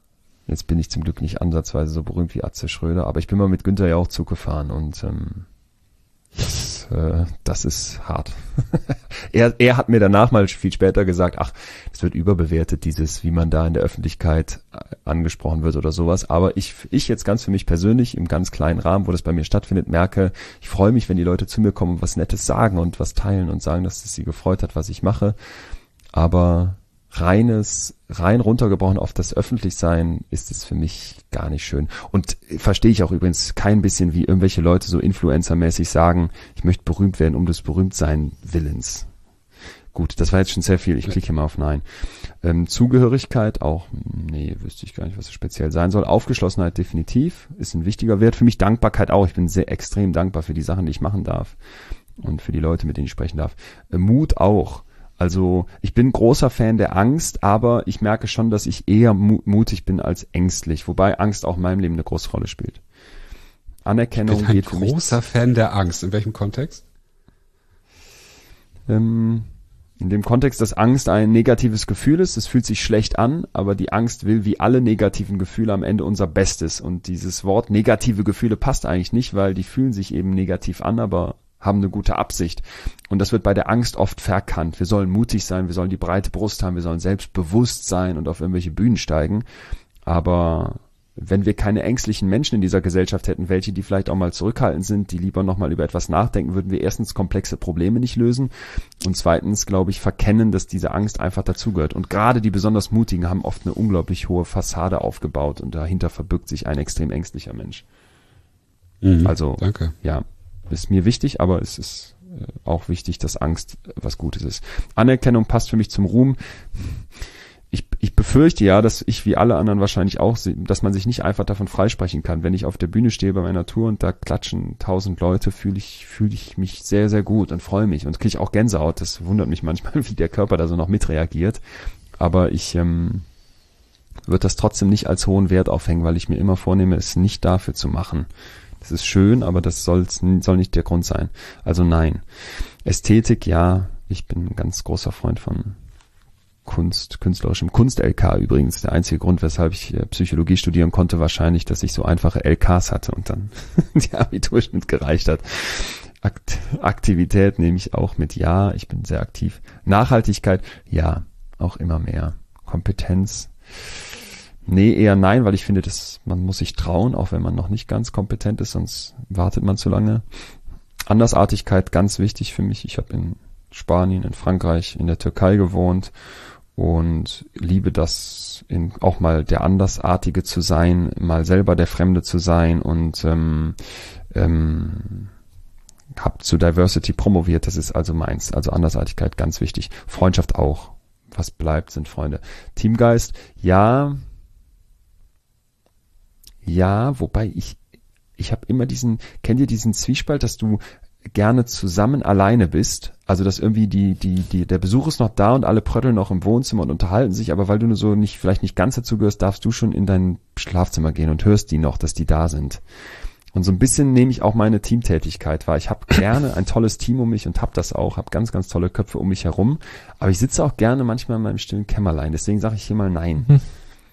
Jetzt bin ich zum Glück nicht ansatzweise so berühmt wie Atze Schröder, aber ich bin mal mit Günther ja auch Zug gefahren und ähm, das, äh, das ist hart. er, er hat mir danach mal viel später gesagt, ach, es wird überbewertet, dieses, wie man da in der Öffentlichkeit angesprochen wird oder sowas. Aber ich, ich jetzt ganz für mich persönlich, im ganz kleinen Rahmen, wo das bei mir stattfindet, merke, ich freue mich, wenn die Leute zu mir kommen und was Nettes sagen und was teilen und sagen, dass es sie gefreut hat, was ich mache. Aber reines, rein runtergebrochen auf das Öffentlichsein ist es für mich gar nicht schön. Und verstehe ich auch übrigens kein bisschen, wie irgendwelche Leute so influencermäßig sagen, ich möchte berühmt werden um des Berühmtsein Willens. Gut, das war jetzt schon sehr viel. Ich klicke mal auf Nein. Ähm, Zugehörigkeit auch, nee, wüsste ich gar nicht, was es speziell sein soll. Aufgeschlossenheit definitiv, ist ein wichtiger Wert. Für mich Dankbarkeit auch. Ich bin sehr extrem dankbar für die Sachen, die ich machen darf. Und für die Leute, mit denen ich sprechen darf. Äh, Mut auch. Also ich bin großer Fan der Angst, aber ich merke schon, dass ich eher mu- mutig bin als ängstlich, wobei Angst auch in meinem Leben eine große Rolle spielt. Anerkennung ich bin ein geht für mich. Großer Fan der Angst. In welchem Kontext? Ähm, in dem Kontext, dass Angst ein negatives Gefühl ist. Es fühlt sich schlecht an, aber die Angst will wie alle negativen Gefühle am Ende unser Bestes. Und dieses Wort negative Gefühle passt eigentlich nicht, weil die fühlen sich eben negativ an, aber haben eine gute Absicht. Und das wird bei der Angst oft verkannt. Wir sollen mutig sein, wir sollen die breite Brust haben, wir sollen selbstbewusst sein und auf irgendwelche Bühnen steigen. Aber wenn wir keine ängstlichen Menschen in dieser Gesellschaft hätten, welche, die vielleicht auch mal zurückhaltend sind, die lieber nochmal über etwas nachdenken, würden wir erstens komplexe Probleme nicht lösen und zweitens, glaube ich, verkennen, dass diese Angst einfach dazugehört. Und gerade die besonders Mutigen haben oft eine unglaublich hohe Fassade aufgebaut und dahinter verbirgt sich ein extrem ängstlicher Mensch. Mhm, also, danke. Ja. Ist mir wichtig, aber es ist auch wichtig, dass Angst was Gutes ist. Anerkennung passt für mich zum Ruhm. Ich, ich befürchte ja, dass ich wie alle anderen wahrscheinlich auch, dass man sich nicht einfach davon freisprechen kann. Wenn ich auf der Bühne stehe bei meiner Tour und da klatschen tausend Leute, fühle ich, fühle ich mich sehr, sehr gut und freue mich und kriege ich auch Gänsehaut. Das wundert mich manchmal, wie der Körper da so noch mitreagiert. Aber ich ähm, würde das trotzdem nicht als hohen Wert aufhängen, weil ich mir immer vornehme, es nicht dafür zu machen. Das ist schön, aber das soll's, soll nicht der Grund sein. Also nein. Ästhetik, ja, ich bin ein ganz großer Freund von Kunst, künstlerischem Kunst-L K übrigens. Der einzige Grund, weshalb ich Psychologie studieren konnte, wahrscheinlich, dass ich so einfache L Ks hatte und dann der Abiturschnitt gereicht hat. Akt- Aktivität nehme ich auch mit ja, ich bin sehr aktiv. Nachhaltigkeit, ja, auch immer mehr. Kompetenz, nee, eher nein, weil ich finde, dass man muss sich trauen, auch wenn man noch nicht ganz kompetent ist, sonst wartet man zu lange. Andersartigkeit, ganz wichtig für mich. Ich habe in Spanien, in Frankreich, in der Türkei gewohnt und liebe das, in, auch mal der Andersartige zu sein, mal selber der Fremde zu sein und ähm, ähm, habe zu Diversity promoviert. Das ist also meins. Also Andersartigkeit, ganz wichtig. Freundschaft auch. Was bleibt, sind Freunde. Teamgeist, ja... Ja, wobei ich, ich habe immer diesen, kennt ihr diesen Zwiespalt, dass du gerne zusammen alleine bist? Also, dass irgendwie die, die, die, der Besuch ist noch da und alle prötteln noch im Wohnzimmer und unterhalten sich, aber weil du nur so nicht, vielleicht nicht ganz dazu gehörst, darfst du schon in dein Schlafzimmer gehen und hörst die noch, dass die da sind. Und so ein bisschen nehme ich auch meine Teamtätigkeit wahr. Ich habe gerne ein tolles Team um mich und habe das auch, habe ganz, ganz tolle Köpfe um mich herum, aber ich sitze auch gerne manchmal in meinem stillen Kämmerlein, deswegen sage ich hier mal nein. Hm.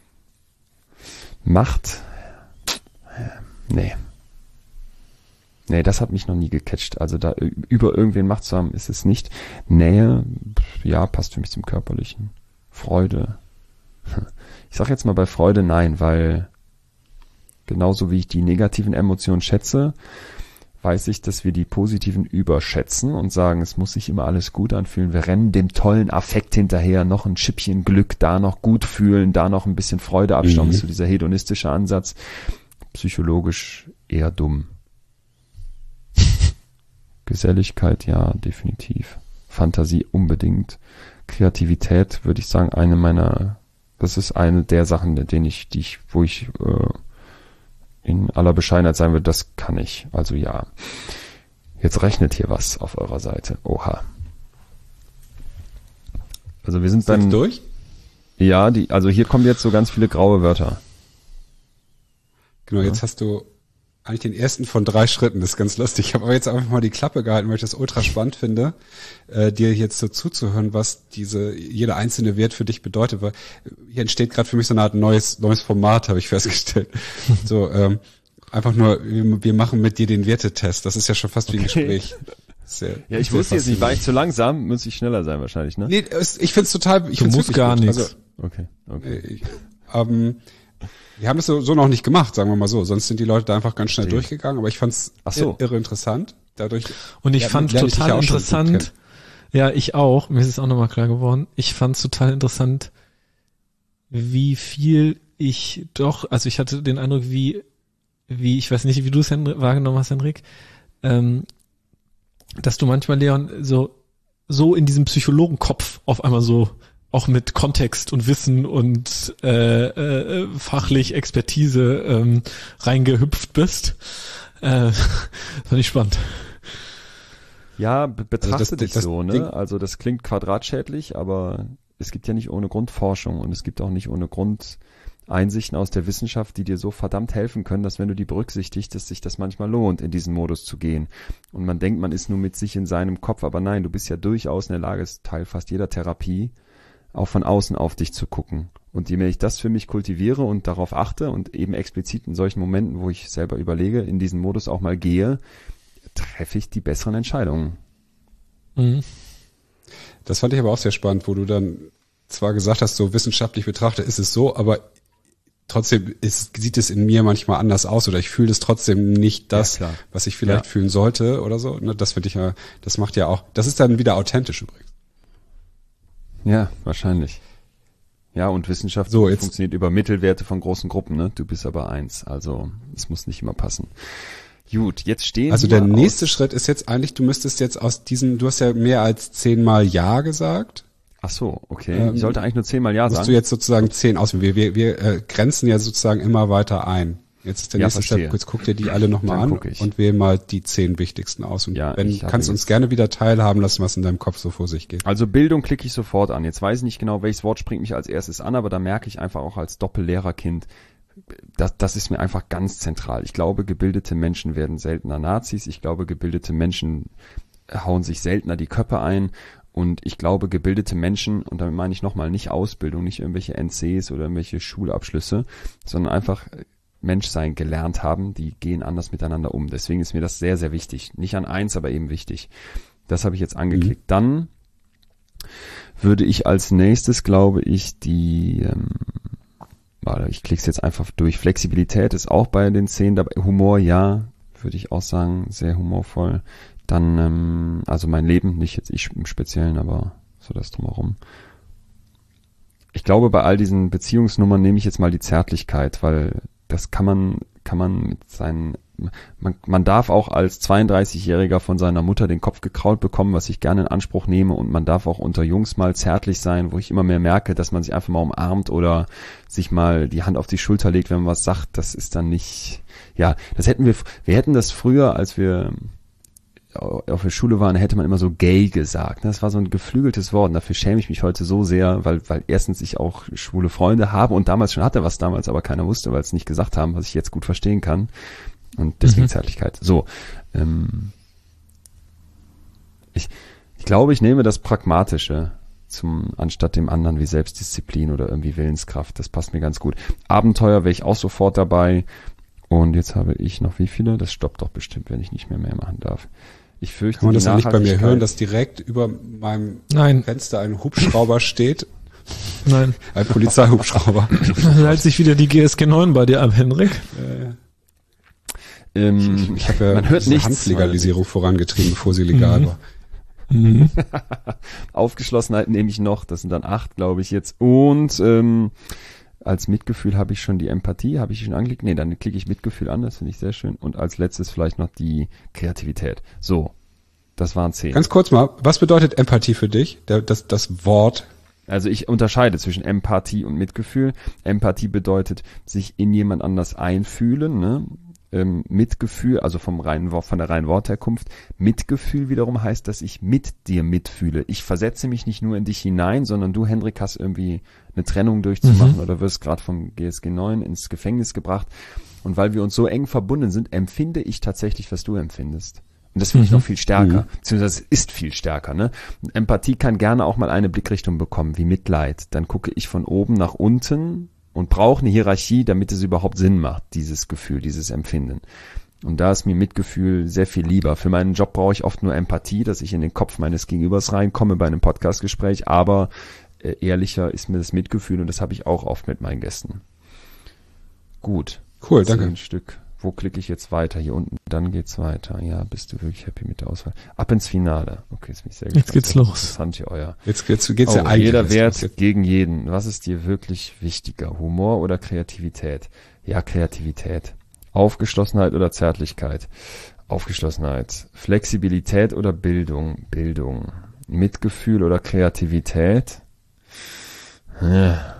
Macht, nee. Nee, das hat mich noch nie gecatcht. Also da über irgendwen Macht zu haben, ist es nicht. Nähe, ja, passt für mich zum Körperlichen. Freude. Ich sag jetzt mal bei Freude nein, weil genauso wie ich die negativen Emotionen schätze, weiß ich, dass wir die positiven überschätzen und sagen, es muss sich immer alles gut anfühlen. Wir rennen dem tollen Affekt hinterher, noch ein Schippchen Glück, da noch gut fühlen, da noch ein bisschen Freude abstauben. Mhm. So dieser hedonistische Ansatz. Psychologisch eher dumm. Geselligkeit, ja, definitiv. Fantasie unbedingt. Kreativität, würde ich sagen, eine meiner, das ist eine der Sachen, denen ich, die ich, wo ich äh, in aller Bescheidenheit sagen würde, das kann ich. Also ja. Jetzt rechnet hier was auf eurer Seite. Oha. Also wir sind dann durch? Ja, die, also hier kommen jetzt so ganz viele graue Wörter. Genau, jetzt ja. hast du eigentlich den ersten von drei Schritten. Das ist ganz lustig. Ich habe aber jetzt einfach mal die Klappe gehalten, weil ich das ultra spannend finde, äh, dir jetzt so zuzuhören, was diese jeder einzelne Wert für dich bedeutet. Weil hier entsteht gerade für mich so eine Art neues neues Format, habe ich festgestellt. So ähm, einfach nur, wir, wir machen mit dir den Wertetest. Das ist ja schon fast wie ein Okay. Gespräch. Sehr, Ja, ich wusste jetzt nicht, war ich zu langsam? Muss ich schneller sein wahrscheinlich, ne? Nee, es, ich find's total. Ich Du find's musst wirklich gar gut. nichts. Also, Okay, okay. ich, ähm, wir haben das so, so noch nicht gemacht, sagen wir mal so. Sonst sind die Leute da einfach ganz schnell Verstehe. durchgegangen. Aber ich fand's Ach so. irre interessant. Dadurch Und ich Ja, fand lerne ich dich total ja auch schon gut kennen. interessant, ja, ich auch, mir ist es auch nochmal klar geworden, ich fand es total interessant, wie viel ich doch, also ich hatte den Eindruck, wie, wie, ich weiß nicht, wie du es Henry- wahrgenommen hast, Henrik, ähm, dass du manchmal, Leon, so, so in diesem Psychologenkopf auf einmal so auch mit Kontext und Wissen und äh, äh, fachlich Expertise ähm, reingehüpft bist. Äh, fand ich spannend. Ja, be betrachte Also das- dich das so, Ding- ne? Also das klingt quadratschädlich, aber es gibt ja nicht ohne Grund Forschung und es gibt auch nicht ohne Grund Einsichten aus der Wissenschaft, die dir so verdammt helfen können, dass wenn du die berücksichtigst, dass sich das manchmal lohnt, in diesen Modus zu gehen. Und man denkt, man ist nur mit sich in seinem Kopf, aber nein, du bist ja durchaus in der Lage, ist Teil fast jeder Therapie, auch von außen auf dich zu gucken. Und je mehr ich das für mich kultiviere und darauf achte und eben explizit in solchen Momenten, wo ich selber überlege, in diesen Modus auch mal gehe, treffe ich die besseren Entscheidungen. Mhm. Das fand ich aber auch sehr spannend, wo du dann zwar gesagt hast, so wissenschaftlich betrachtet ist es so, aber trotzdem ist, sieht es in mir manchmal anders aus oder ich fühle es trotzdem nicht das, Ja, klar. was ich vielleicht Ja. fühlen sollte oder so. Ne, das finde ich ja, das macht ja auch, das ist dann wieder authentisch übrigens. Ja, wahrscheinlich. Ja, und Wissenschaft So, jetzt- funktioniert über Mittelwerte von großen Gruppen, ne? Du bist aber eins, also es muss nicht immer passen. Gut, jetzt stehen Also wir der nächste aus, Schritt ist jetzt eigentlich, du müsstest jetzt aus diesen, du hast ja mehr als zehnmal Ja gesagt. Ach so, okay. Ähm, ich sollte eigentlich nur zehnmal Ja Musst sagen. du jetzt sozusagen zehn auswählen. Wir, wir, wir äh, grenzen ja sozusagen immer weiter ein. Jetzt ist der Ja, nächste verstehe. Step, jetzt guck dir die alle nochmal Dann an guck ich. und wähl mal die zehn wichtigsten aus. Und Ja, wenn, ich habe kannst uns jetzt- gerne wieder teilhaben lassen, was in deinem Kopf so vor sich geht. Also Bildung klicke ich sofort an. Jetzt weiß ich nicht genau, welches Wort springt mich als erstes an, aber da merke ich einfach auch als Doppellehrerkind, das, das ist mir einfach ganz zentral. Ich glaube, gebildete Menschen werden seltener Nazis. Ich glaube, gebildete Menschen hauen sich seltener die Köpfe ein. Und ich glaube, gebildete Menschen, und damit meine ich nochmal nicht Ausbildung, nicht irgendwelche N Cs oder irgendwelche Schulabschlüsse, sondern einfach Menschsein gelernt haben, die gehen anders miteinander um. Deswegen ist mir das sehr, sehr wichtig. Nicht an eins, aber eben wichtig. Das habe ich jetzt angeklickt. Mhm. Dann würde ich als nächstes, glaube ich, die, ähm, warte, ich klicke es jetzt einfach durch. Flexibilität ist auch bei den zehn dabei. Humor, ja, würde ich auch sagen, sehr humorvoll. Dann, ähm, also mein Leben, nicht jetzt ich im Speziellen, aber so das drumherum. Ich glaube, bei all diesen Beziehungsnummern nehme ich jetzt mal die Zärtlichkeit, weil das kann man, kann man mit seinen, man, man darf auch als zweiunddreißigjähriger von seiner Mutter den Kopf gekraut bekommen, was ich gerne in Anspruch nehme, und man darf auch unter Jungs mal zärtlich sein, wo ich immer mehr merke, dass man sich einfach mal umarmt oder sich mal die Hand auf die Schulter legt, wenn man was sagt. Das ist dann nicht, ja, das hätten wir, wir hätten das früher, als wir auf der Schule waren, hätte man immer so gay gesagt. Das war so ein geflügeltes Wort. Und dafür schäme ich mich heute so sehr, weil, weil erstens ich auch schwule Freunde habe und damals schon hatte, was damals aber keiner wusste, weil es nicht gesagt haben, was ich jetzt gut verstehen kann. Und deswegen Mhm. Zärtlichkeit. So. Ähm, ich, ich glaube, ich nehme das Pragmatische zum, anstatt dem anderen wie Selbstdisziplin oder irgendwie Willenskraft. Das passt mir ganz gut. Abenteuer wäre ich auch sofort dabei. Und jetzt habe ich noch wie viele? Das stoppt doch bestimmt, wenn ich nicht mehr mehr machen darf. Ich fürchte, Kann man das die auch nicht bei mir Nachhaltigkeit- hören, dass direkt über meinem Nein, Fenster ein Hubschrauber steht? nein. Ein Polizeihubschrauber. Leitet sich wieder die G S G neun bei dir ab, Henrik. ähm, Ich, ich habe ja man hört diese nichts. Hanflegalisierung vorangetrieben, bevor sie legal Mhm. war. Mhm. Aufgeschlossenheit nehme ich noch, das sind dann acht, glaube ich jetzt. Und ähm, als Mitgefühl habe ich schon die Empathie, habe ich schon angeklickt. Nee, dann klicke ich Mitgefühl an, das finde ich sehr schön. Und als letztes vielleicht noch die Kreativität. So, das waren zehn. Ganz kurz mal, was bedeutet Empathie für dich? Der, das, das Wort. Also ich unterscheide zwischen Empathie und Mitgefühl. Empathie bedeutet, sich in jemand anders einfühlen, ne? Ähm, Mitgefühl, also vom reinen Wort, von der reinen Wortherkunft. Mitgefühl wiederum heißt, dass ich mit dir mitfühle. Ich versetze mich nicht nur in dich hinein, sondern du, Hendrik, hast irgendwie eine Trennung durchzumachen Mhm. oder wirst gerade vom G S G neun ins Gefängnis gebracht. Und weil wir uns so eng verbunden sind, empfinde ich tatsächlich, was du empfindest. Und das finde ich Mhm. noch viel stärker, Mhm. beziehungsweise es ist viel stärker. Ne? Und Empathie kann gerne auch mal eine Blickrichtung bekommen, wie Mitleid. Dann gucke ich von oben nach unten und brauche eine Hierarchie, damit es überhaupt Sinn macht, dieses Gefühl, dieses Empfinden. Und da ist mir Mitgefühl sehr viel lieber. Für meinen Job brauche ich oft nur Empathie, dass ich in den Kopf meines Gegenübers reinkomme bei einem Podcastgespräch, aber äh, ehrlicher ist mir das Mitgefühl und das habe ich auch oft mit meinen Gästen. Gut. Cool, danke. Ein Stück. Wo klicke ich jetzt weiter? Hier unten, dann geht's weiter. Ja, bist du wirklich happy mit der Auswahl? Ab ins Finale. Okay, jetzt bin ich sehr gespannt. Jetzt geht's Das ist los. Interessant hier, euer. Jetzt geht's, geht's Oh, ja eigentlich. jeder los. Wert gegen jeden. Was ist dir wirklich wichtiger? Humor oder Kreativität? Ja, Kreativität. Aufgeschlossenheit oder Zärtlichkeit? Aufgeschlossenheit. Flexibilität oder Bildung? Bildung. Mitgefühl oder Kreativität? Ja.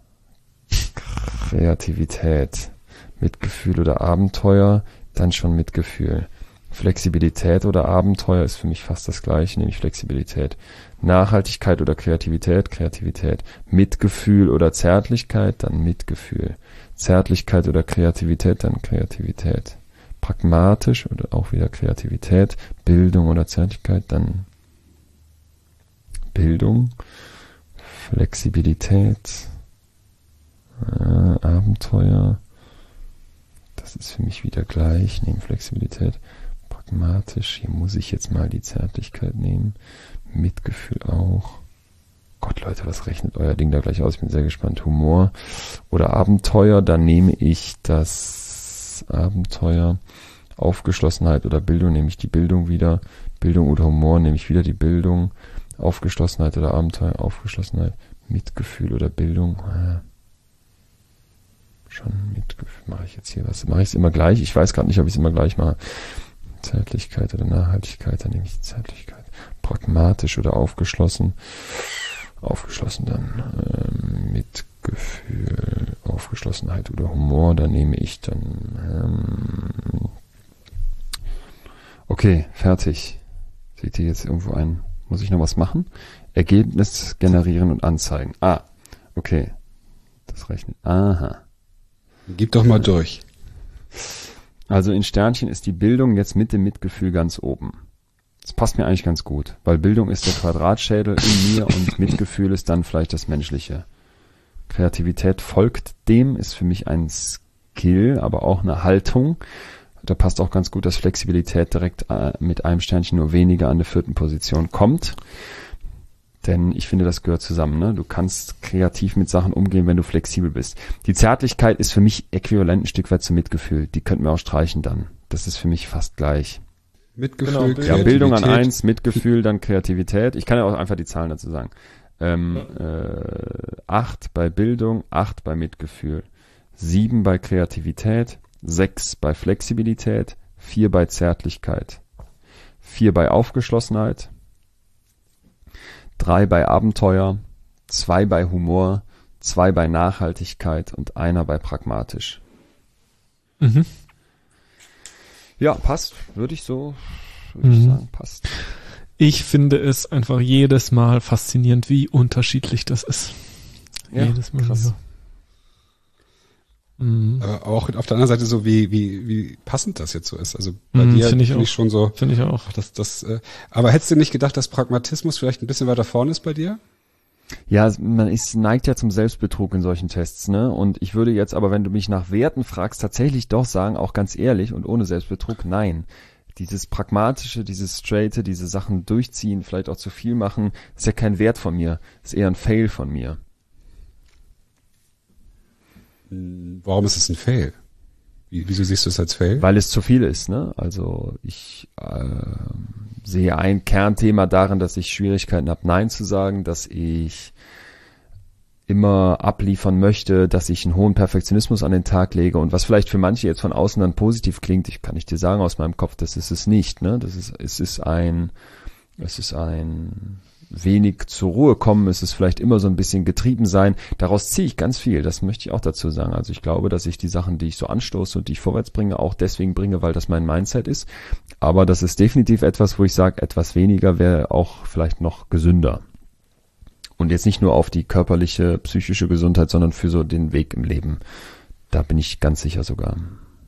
Kreativität. Mitgefühl oder Abenteuer? Dann schon Mitgefühl. Flexibilität oder Abenteuer ist für mich fast das gleiche, nämlich Flexibilität. Nachhaltigkeit oder Kreativität? Kreativität. Mitgefühl oder Zärtlichkeit? Dann Mitgefühl. Zärtlichkeit oder Kreativität? Dann Kreativität. Pragmatisch oder auch wieder Kreativität. Bildung oder Zärtlichkeit? Dann Bildung. Flexibilität. Äh, Abenteuer. Das ist für mich wieder gleich. Neben Flexibilität. Pragmatisch. Hier muss ich jetzt mal die Zärtlichkeit nehmen. Mitgefühl auch. Gott, Leute, was rechnet euer Ding da gleich aus? Ich bin sehr gespannt. Humor oder Abenteuer, dann nehme ich das Abenteuer. Aufgeschlossenheit oder Bildung, nehme ich die Bildung wieder. Bildung oder Humor, nehme ich wieder die Bildung. Aufgeschlossenheit oder Abenteuer, Aufgeschlossenheit. Mitgefühl oder Bildung. Ah, schon Mitgefühl. Mache ich jetzt hier was? Mache ich es immer gleich? Ich weiß gerade nicht, ob ich es immer gleich mache. Zärtlichkeit oder Nachhaltigkeit, dann nehme ich die Zärtlichkeit. Pragmatisch oder aufgeschlossen. Aufgeschlossen dann ähm, Mitgefühl, Aufgeschlossenheit oder Humor, da nehme ich dann ähm, okay, fertig. Seht ihr jetzt irgendwo ein, muss ich noch was machen? Ergebnis generieren und anzeigen. Ah, okay. Das rechnet. Aha. Gib doch mal durch. Also in Sternchen ist die Bildung jetzt mit dem Mitgefühl ganz oben. Das passt mir eigentlich ganz gut, weil Bildung ist der Quadratschädel in mir und Mitgefühl ist dann vielleicht das Menschliche. Kreativität folgt dem, ist für mich ein Skill, aber auch eine Haltung. Da passt auch ganz gut, dass Flexibilität direkt äh, mit einem Sternchen nur weniger an der vierten Position kommt. Denn ich finde, das gehört zusammen. Ne? Du kannst kreativ mit Sachen umgehen, wenn du flexibel bist. Die Zärtlichkeit ist für mich äquivalent ein Stück weit zum Mitgefühl. Die könnten wir auch streichen dann. Das ist für mich fast gleich. Mitgefühl, Genau, ja, Bildung an eins, Mitgefühl, dann Kreativität. Ich kann ja auch einfach die Zahlen dazu sagen. Ähm, äh, acht bei Bildung, acht bei Mitgefühl, sieben bei Kreativität, sechs bei Flexibilität, vier bei Zärtlichkeit, vier bei Aufgeschlossenheit, drei bei Abenteuer, zwei bei Humor, zwei bei Nachhaltigkeit und einer bei pragmatisch. Mhm. Ja, passt. Würde ich so, würde ich Mhm. sagen, passt. Ich finde es einfach jedes Mal faszinierend, wie unterschiedlich das ist. Ja, jedes Mal krass. wieder. Mhm. Aber auch auf der anderen Seite so, wie, wie, wie passend das jetzt so ist. Also bei Mhm, dir finde ich finde auch. ich schon so, Finde ich auch. ach, das, das, äh, aber hättest du nicht gedacht, dass Pragmatismus vielleicht ein bisschen weiter vorne ist bei dir? Ja, man ist, neigt ja zum Selbstbetrug in solchen Tests, ne? Und ich würde jetzt aber, wenn du mich nach Werten fragst, tatsächlich doch sagen, auch ganz ehrlich und ohne Selbstbetrug, nein. Dieses Pragmatische, dieses Straighte, diese Sachen durchziehen, vielleicht auch zu viel machen, ist ja kein Wert von mir. Ist eher ein Fail von mir. Warum ist es ein Fail? Wie, wieso siehst du es als Fail? Weil es zu viel ist, ne? Also ich äh, sehe ein Kernthema darin, dass ich Schwierigkeiten habe, Nein zu sagen, dass ich immer abliefern möchte, dass ich einen hohen Perfektionismus an den Tag lege und was vielleicht für manche jetzt von außen dann positiv klingt, ich kann ich dir sagen aus meinem Kopf, das ist es nicht, ne? Das ist, es ist ein, es ist ein wenig zur Ruhe kommen, es ist vielleicht immer so ein bisschen getrieben sein. Daraus ziehe ich ganz viel, das möchte ich auch dazu sagen. Also ich glaube, dass ich die Sachen, die ich so anstoße und die ich vorwärts bringe, auch deswegen bringe, weil das mein Mindset ist. Aber das ist definitiv etwas, wo ich sage, etwas weniger wäre auch vielleicht noch gesünder. Und jetzt nicht nur auf die körperliche, psychische Gesundheit, sondern für so den Weg im Leben. Da bin ich ganz sicher sogar.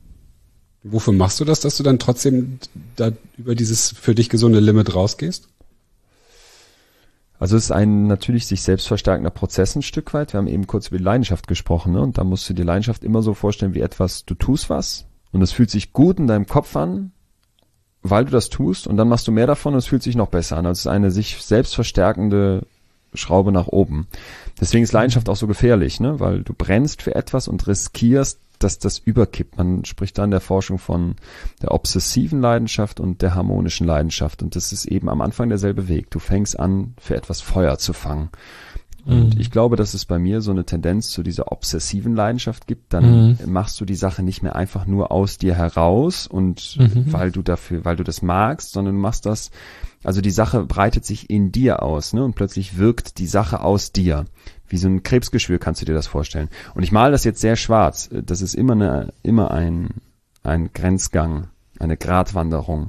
Wofür machst du das, dass du dann trotzdem da über dieses für dich gesunde Limit rausgehst? Also es ist ein natürlich sich selbst verstärkender Prozess ein Stück weit. Wir haben eben kurz über die Leidenschaft gesprochen, ne? Und da musst du die Leidenschaft immer so vorstellen wie etwas, du tust was und es fühlt sich gut in deinem Kopf an, weil du das tust und dann machst du mehr davon und es fühlt sich noch besser an. Also es ist eine sich selbst verstärkende Schraube nach oben. Deswegen ist Leidenschaft auch so gefährlich, ne? Weil du brennst für etwas und riskierst, dass das überkippt. Man spricht da in der Forschung von der obsessiven Leidenschaft und der harmonischen Leidenschaft. Und das ist eben am Anfang derselbe Weg. Du fängst an, für etwas Feuer zu fangen. Und mhm. ich glaube, dass es bei mir so eine Tendenz zu dieser obsessiven Leidenschaft gibt. Dann mhm. machst du die Sache nicht mehr einfach nur aus dir heraus und mhm. weil du dafür, weil du das magst, sondern du machst das, also die Sache breitet sich in dir aus, ne? Und plötzlich wirkt die Sache aus dir. Wie so ein Krebsgeschwür kannst du dir das vorstellen. Und ich male das jetzt sehr schwarz. Das ist immer eine, immer ein, ein Grenzgang, eine Gratwanderung.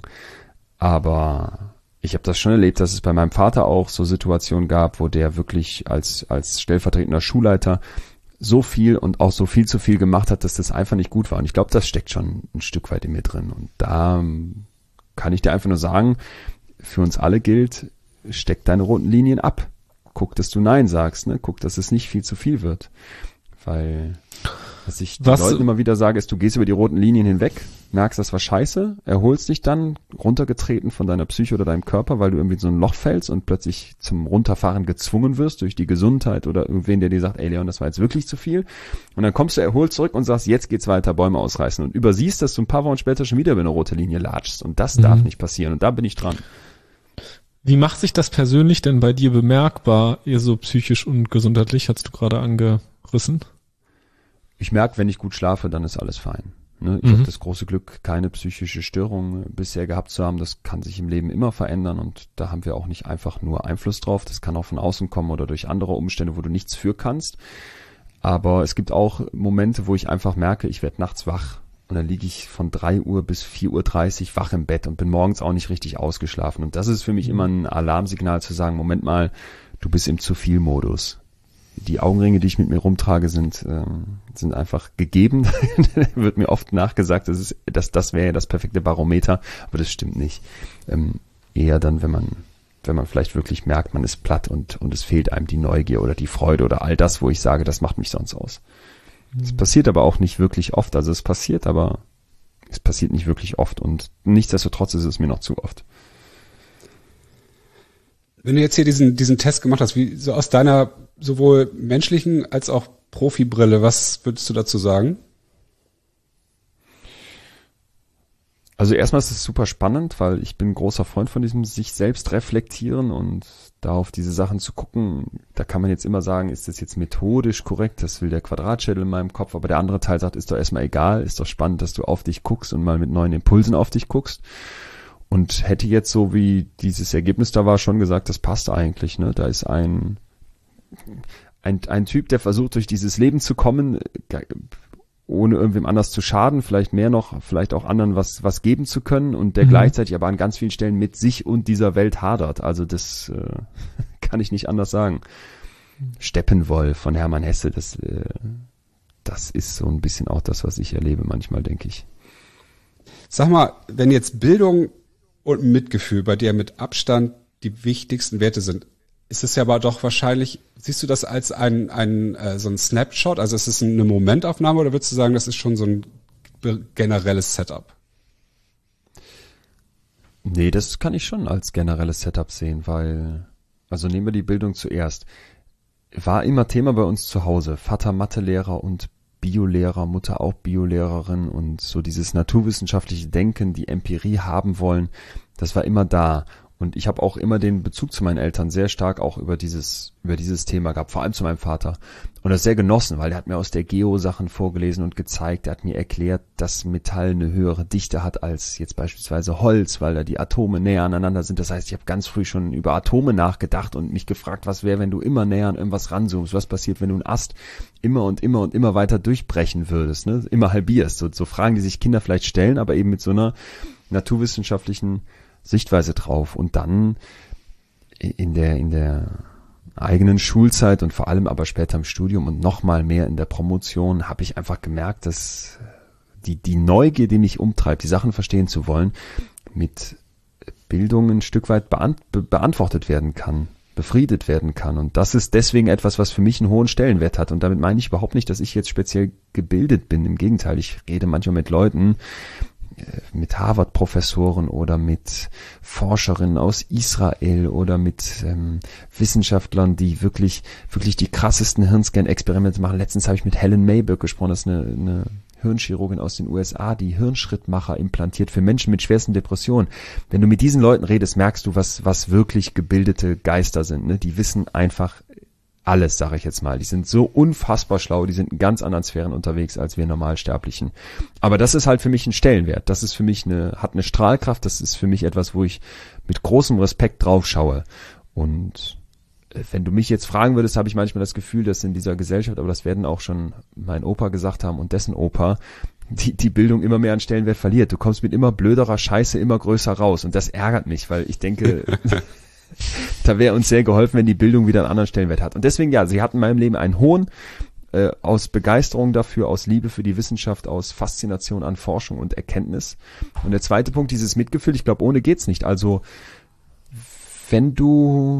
Aber ich habe das schon erlebt, dass es bei meinem Vater auch so Situationen gab, wo der wirklich als, als stellvertretender Schulleiter so viel und auch so viel zu viel gemacht hat, dass das einfach nicht gut war. Und ich glaube, das steckt schon ein Stück weit in mir drin. Und da kann ich dir einfach nur sagen, für uns alle gilt, steck deine roten Linien ab. Guck, dass du Nein sagst, ne? Guck, dass es nicht viel zu viel wird. Weil, was ich den was? Leuten immer wieder sage, ist, du gehst über die roten Linien hinweg, merkst, das war scheiße, erholst dich dann, runtergetreten von deiner Psyche oder deinem Körper, weil du irgendwie in so ein Loch fällst und plötzlich zum Runterfahren gezwungen wirst durch die Gesundheit oder irgendwen, der dir sagt, ey Leon, das war jetzt wirklich zu viel. Und dann kommst du erholt zurück und sagst, jetzt geht's weiter, Bäume ausreißen. Und übersiehst, dass du ein paar Wochen später schon wieder über eine rote Linie latschst. Und das mhm. darf nicht passieren. Und da bin ich dran. Wie macht sich das persönlich denn bei dir bemerkbar, eher so psychisch und gesundheitlich, hast du gerade angerissen? Ich merke, wenn ich gut schlafe, dann ist alles fein. Ne? Ich mhm. habe das große Glück, keine psychische Störung bisher gehabt zu haben. Das kann sich im Leben immer verändern und da haben wir auch nicht einfach nur Einfluss drauf. Das kann auch von außen kommen oder durch andere Umstände, wo du nichts für kannst. Aber es gibt auch Momente, wo ich einfach merke, ich werde nachts wach. Und dann liege ich von drei Uhr bis vier Uhr dreißig wach im Bett und bin morgens auch nicht richtig ausgeschlafen. Und das ist für mich immer ein Alarmsignal zu sagen, Moment mal, du bist im Zu-viel-Modus. Die Augenringe, die ich mit mir rumtrage, sind ähm, sind einfach gegeben. Wird mir oft nachgesagt, das ist, dass das wäre ja das perfekte Barometer, aber das stimmt nicht. Ähm, eher dann, wenn man wenn man vielleicht wirklich merkt, man ist platt und und es fehlt einem die Neugier oder die Freude oder all das, wo ich sage, das macht mich sonst aus. Es passiert aber auch nicht wirklich oft. Also es passiert, aber es passiert nicht wirklich oft. Und nichtsdestotrotz ist es mir noch zu oft. Wenn du jetzt hier diesen diesen Test gemacht hast, wie so aus deiner sowohl menschlichen als auch Profibrille, was würdest du dazu sagen? Also erstmal ist es super spannend, weil ich bin ein großer Freund von diesem sich selbst reflektieren und da auf diese Sachen zu gucken. Da kann man jetzt immer sagen, ist das jetzt methodisch korrekt? Das will der Quadratschädel in meinem Kopf. Aber der andere Teil sagt, ist doch erstmal egal. Ist doch spannend, dass du auf dich guckst und mal mit neuen Impulsen auf dich guckst. Und hätte jetzt so wie dieses Ergebnis da war schon gesagt, das passt eigentlich. Ne? Da ist ein, ein, ein Typ, der versucht durch dieses Leben zu kommen, ohne irgendwem anders zu schaden, vielleicht mehr noch, vielleicht auch anderen was was geben zu können und der mhm. gleichzeitig aber an ganz vielen Stellen mit sich und dieser Welt hadert. Also das äh, kann ich nicht anders sagen. Steppenwolf von Hermann Hesse, das äh, das ist so ein bisschen auch das, was ich erlebe manchmal, denke ich. Sag mal, wenn jetzt Bildung und Mitgefühl bei dir mit Abstand die wichtigsten Werte sind, ist es ja aber doch wahrscheinlich, siehst du das als ein, ein äh, so ein Snapshot, also ist es eine Momentaufnahme oder würdest du sagen, das ist schon so ein generelles Setup? Nee, das kann ich schon als generelles Setup sehen, weil, also nehmen wir die Bildung zuerst. War immer Thema bei uns zu Hause. Vater Mathelehrer und Biolehrer, Mutter auch Biolehrerin und so dieses naturwissenschaftliche Denken, die Empirie haben wollen, das war immer da. Und ich habe auch immer den Bezug zu meinen Eltern sehr stark auch über dieses über dieses Thema gehabt, vor allem zu meinem Vater. Und das sehr genossen, weil der hat mir aus der Geo Sachen vorgelesen und gezeigt, der hat mir erklärt, dass Metall eine höhere Dichte hat als jetzt beispielsweise Holz, weil da die Atome näher aneinander sind. Das heißt, ich habe ganz früh schon über Atome nachgedacht und mich gefragt, was wäre, wenn du immer näher an irgendwas ranzoomst, was passiert, wenn du einen Ast immer und immer und immer weiter durchbrechen würdest, ne? Immer halbierst. So, so Fragen, die sich Kinder vielleicht stellen, aber eben mit so einer naturwissenschaftlichen Sichtweise drauf. Und dann in der in der eigenen Schulzeit und vor allem aber später im Studium und noch mal mehr in der Promotion habe ich einfach gemerkt, dass die, die Neugier, die mich umtreibt, die Sachen verstehen zu wollen, mit Bildung ein Stück weit beant- be- beantwortet werden kann, befriedet werden kann. Und das ist deswegen etwas, was für mich einen hohen Stellenwert hat. Und damit meine ich überhaupt nicht, dass ich jetzt speziell gebildet bin. Im Gegenteil, ich rede manchmal mit Leuten, mit Harvard-Professoren oder mit Forscherinnen aus Israel oder mit ähm, Wissenschaftlern, die wirklich wirklich die krassesten Hirnscan-Experimente machen. Letztens habe ich mit Helen Mayberg gesprochen, das ist eine, eine Hirnchirurgin aus den U S A, die Hirnschrittmacher implantiert für Menschen mit schwersten Depressionen. Wenn du mit diesen Leuten redest, merkst du, was was wirklich gebildete Geister sind. Ne? Die wissen einfach alles, sage ich jetzt mal. Die sind so unfassbar schlau, die sind in ganz anderen Sphären unterwegs als wir Normalsterblichen. Aber das ist halt für mich ein Stellenwert. Das ist für mich eine, hat eine Strahlkraft. Das ist für mich etwas, wo ich mit großem Respekt drauf schaue. Und wenn du mich jetzt fragen würdest, habe ich manchmal das Gefühl, dass in dieser Gesellschaft, aber das werden auch schon mein Opa gesagt haben und dessen Opa, die, die Bildung immer mehr an Stellenwert verliert. Du kommst mit immer blöderer Scheiße immer größer raus. Und das ärgert mich, weil ich denke, da wäre uns sehr geholfen, wenn die Bildung wieder einen anderen Stellenwert hat. Und deswegen, ja, sie hat in meinem Leben einen hohen, äh, aus Begeisterung dafür, aus Liebe für die Wissenschaft, aus Faszination an Forschung und Erkenntnis. Und der zweite Punkt, dieses Mitgefühl, ich glaube, ohne geht's nicht. Also, wenn du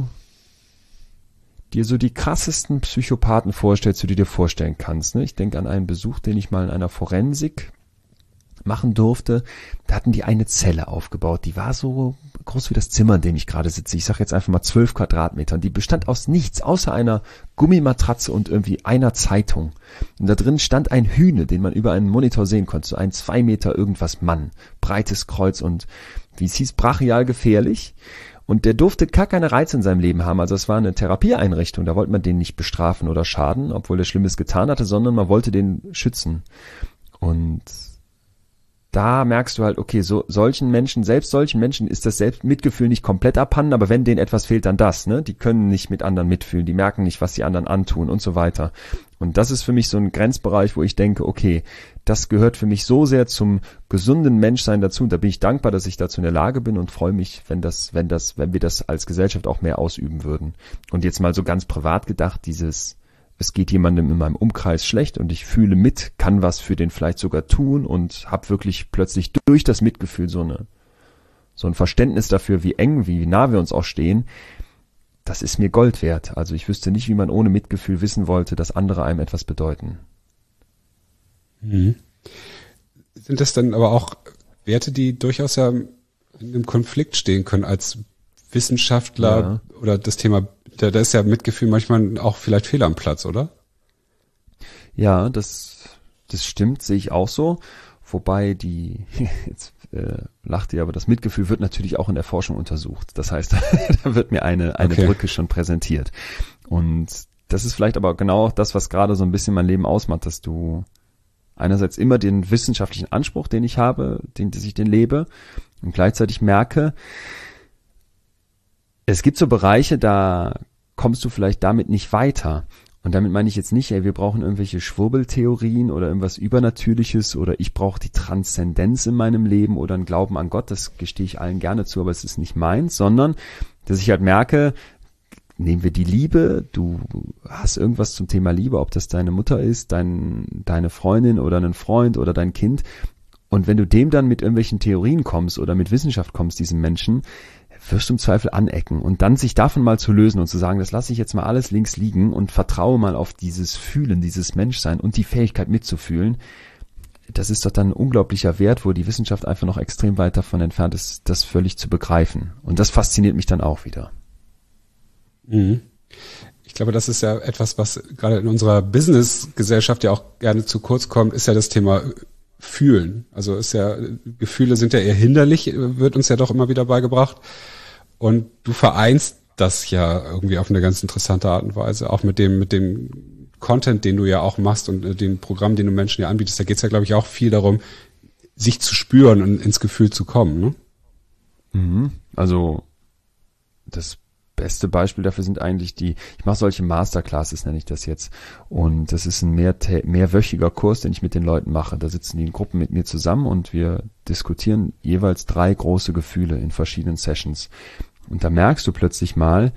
dir so die krassesten Psychopathen vorstellst, die du dir vorstellen kannst, ne? Ich denke an einen Besuch, den ich mal in einer Forensik machen durfte. Da hatten die eine Zelle aufgebaut, die war so groß wie das Zimmer, in dem ich gerade sitze. Ich sage jetzt einfach mal zwölf Quadratmeter. Und die bestand aus nichts, außer einer Gummimatratze und irgendwie einer Zeitung. Und da drin stand ein Hühne, den man über einen Monitor sehen konnte. So ein zwei Meter irgendwas Mann, breites Kreuz und, wie es hieß, brachial gefährlich. Und der durfte gar keine Reize in seinem Leben haben. Also es war eine Therapieeinrichtung. Da wollte man den nicht bestrafen oder schaden, obwohl er Schlimmes getan hatte, sondern man wollte den schützen. Und da merkst du halt, okay, so solchen Menschen, selbst solchen Menschen ist das Selbstmitgefühl nicht komplett abhanden, aber wenn denen etwas fehlt, dann das, ne? Die können nicht mit anderen mitfühlen, die merken nicht, was die anderen antun und so weiter. Und das ist für mich so ein Grenzbereich, wo ich denke, okay, das gehört für mich so sehr zum gesunden Menschsein dazu. Und da bin ich dankbar, dass ich dazu in der Lage bin und freue mich, wenn das, wenn das, wenn wir das als Gesellschaft auch mehr ausüben würden. Und jetzt mal so ganz privat gedacht, dieses es geht jemandem in meinem Umkreis schlecht und ich fühle mit, kann was für den vielleicht sogar tun und habe wirklich plötzlich durch das Mitgefühl so eine so ein Verständnis dafür, wie eng, wie nah wir uns auch stehen, das ist mir Gold wert. Also ich wüsste nicht, wie man ohne Mitgefühl wissen wollte, dass andere einem etwas bedeuten. Mhm. Sind das dann aber auch Werte, die durchaus ja in einem Konflikt stehen können als Wissenschaftler ja. Oder das Thema Da, da ist ja Mitgefühl manchmal auch vielleicht fehl am Platz, oder? Ja, das, das stimmt, sehe ich auch so. Wobei die, jetzt äh, lacht ihr, aber das Mitgefühl wird natürlich auch in der Forschung untersucht. Das heißt, da wird mir eine, eine okay. Brücke schon präsentiert. Und das ist vielleicht aber genau auch das, was gerade so ein bisschen mein Leben ausmacht, dass du einerseits immer den wissenschaftlichen Anspruch, den ich habe, den, dass ich den lebe, und gleichzeitig merke, es gibt so Bereiche, da kommst du vielleicht damit nicht weiter. Und damit meine ich jetzt nicht, ey, wir brauchen irgendwelche Schwurbeltheorien oder irgendwas Übernatürliches oder ich brauche die Transzendenz in meinem Leben oder einen Glauben an Gott, das gestehe ich allen gerne zu, aber es ist nicht meins, sondern dass ich halt merke, nehmen wir die Liebe, du hast irgendwas zum Thema Liebe, ob das deine Mutter ist, dein, deine Freundin oder ein Freund oder dein Kind. Und wenn du dem dann mit irgendwelchen Theorien kommst oder mit Wissenschaft kommst, diesem Menschen, wirst du im Zweifel anecken und dann sich davon mal zu lösen und zu sagen, das lasse ich jetzt mal alles links liegen und vertraue mal auf dieses Fühlen, dieses Menschsein und die Fähigkeit mitzufühlen, das ist doch dann ein unglaublicher Wert, wo die Wissenschaft einfach noch extrem weit davon entfernt ist, das völlig zu begreifen. Und das fasziniert mich dann auch wieder. Mhm. Ich glaube, das ist ja etwas, was gerade in unserer Business-Gesellschaft ja auch gerne zu kurz kommt, ist ja das Thema Fühlen. Also ist ja, Gefühle sind ja eher hinderlich, wird uns ja doch immer wieder beigebracht. Und du vereinst das ja irgendwie auf eine ganz interessante Art und Weise, auch mit dem, mit dem Content, den du ja auch machst und den Programm, den du Menschen ja anbietest. Da geht's ja, glaube ich, auch viel darum, sich zu spüren und ins Gefühl zu kommen, ne? Mhm. Also, das beste Beispiel dafür sind eigentlich die, ich mache solche Masterclasses, nenne ich das jetzt. Und das ist ein mehr, mehrwöchiger Kurs, den ich mit den Leuten mache. Da sitzen die in Gruppen mit mir zusammen und wir diskutieren jeweils drei große Gefühle in verschiedenen Sessions. Und da merkst du plötzlich mal,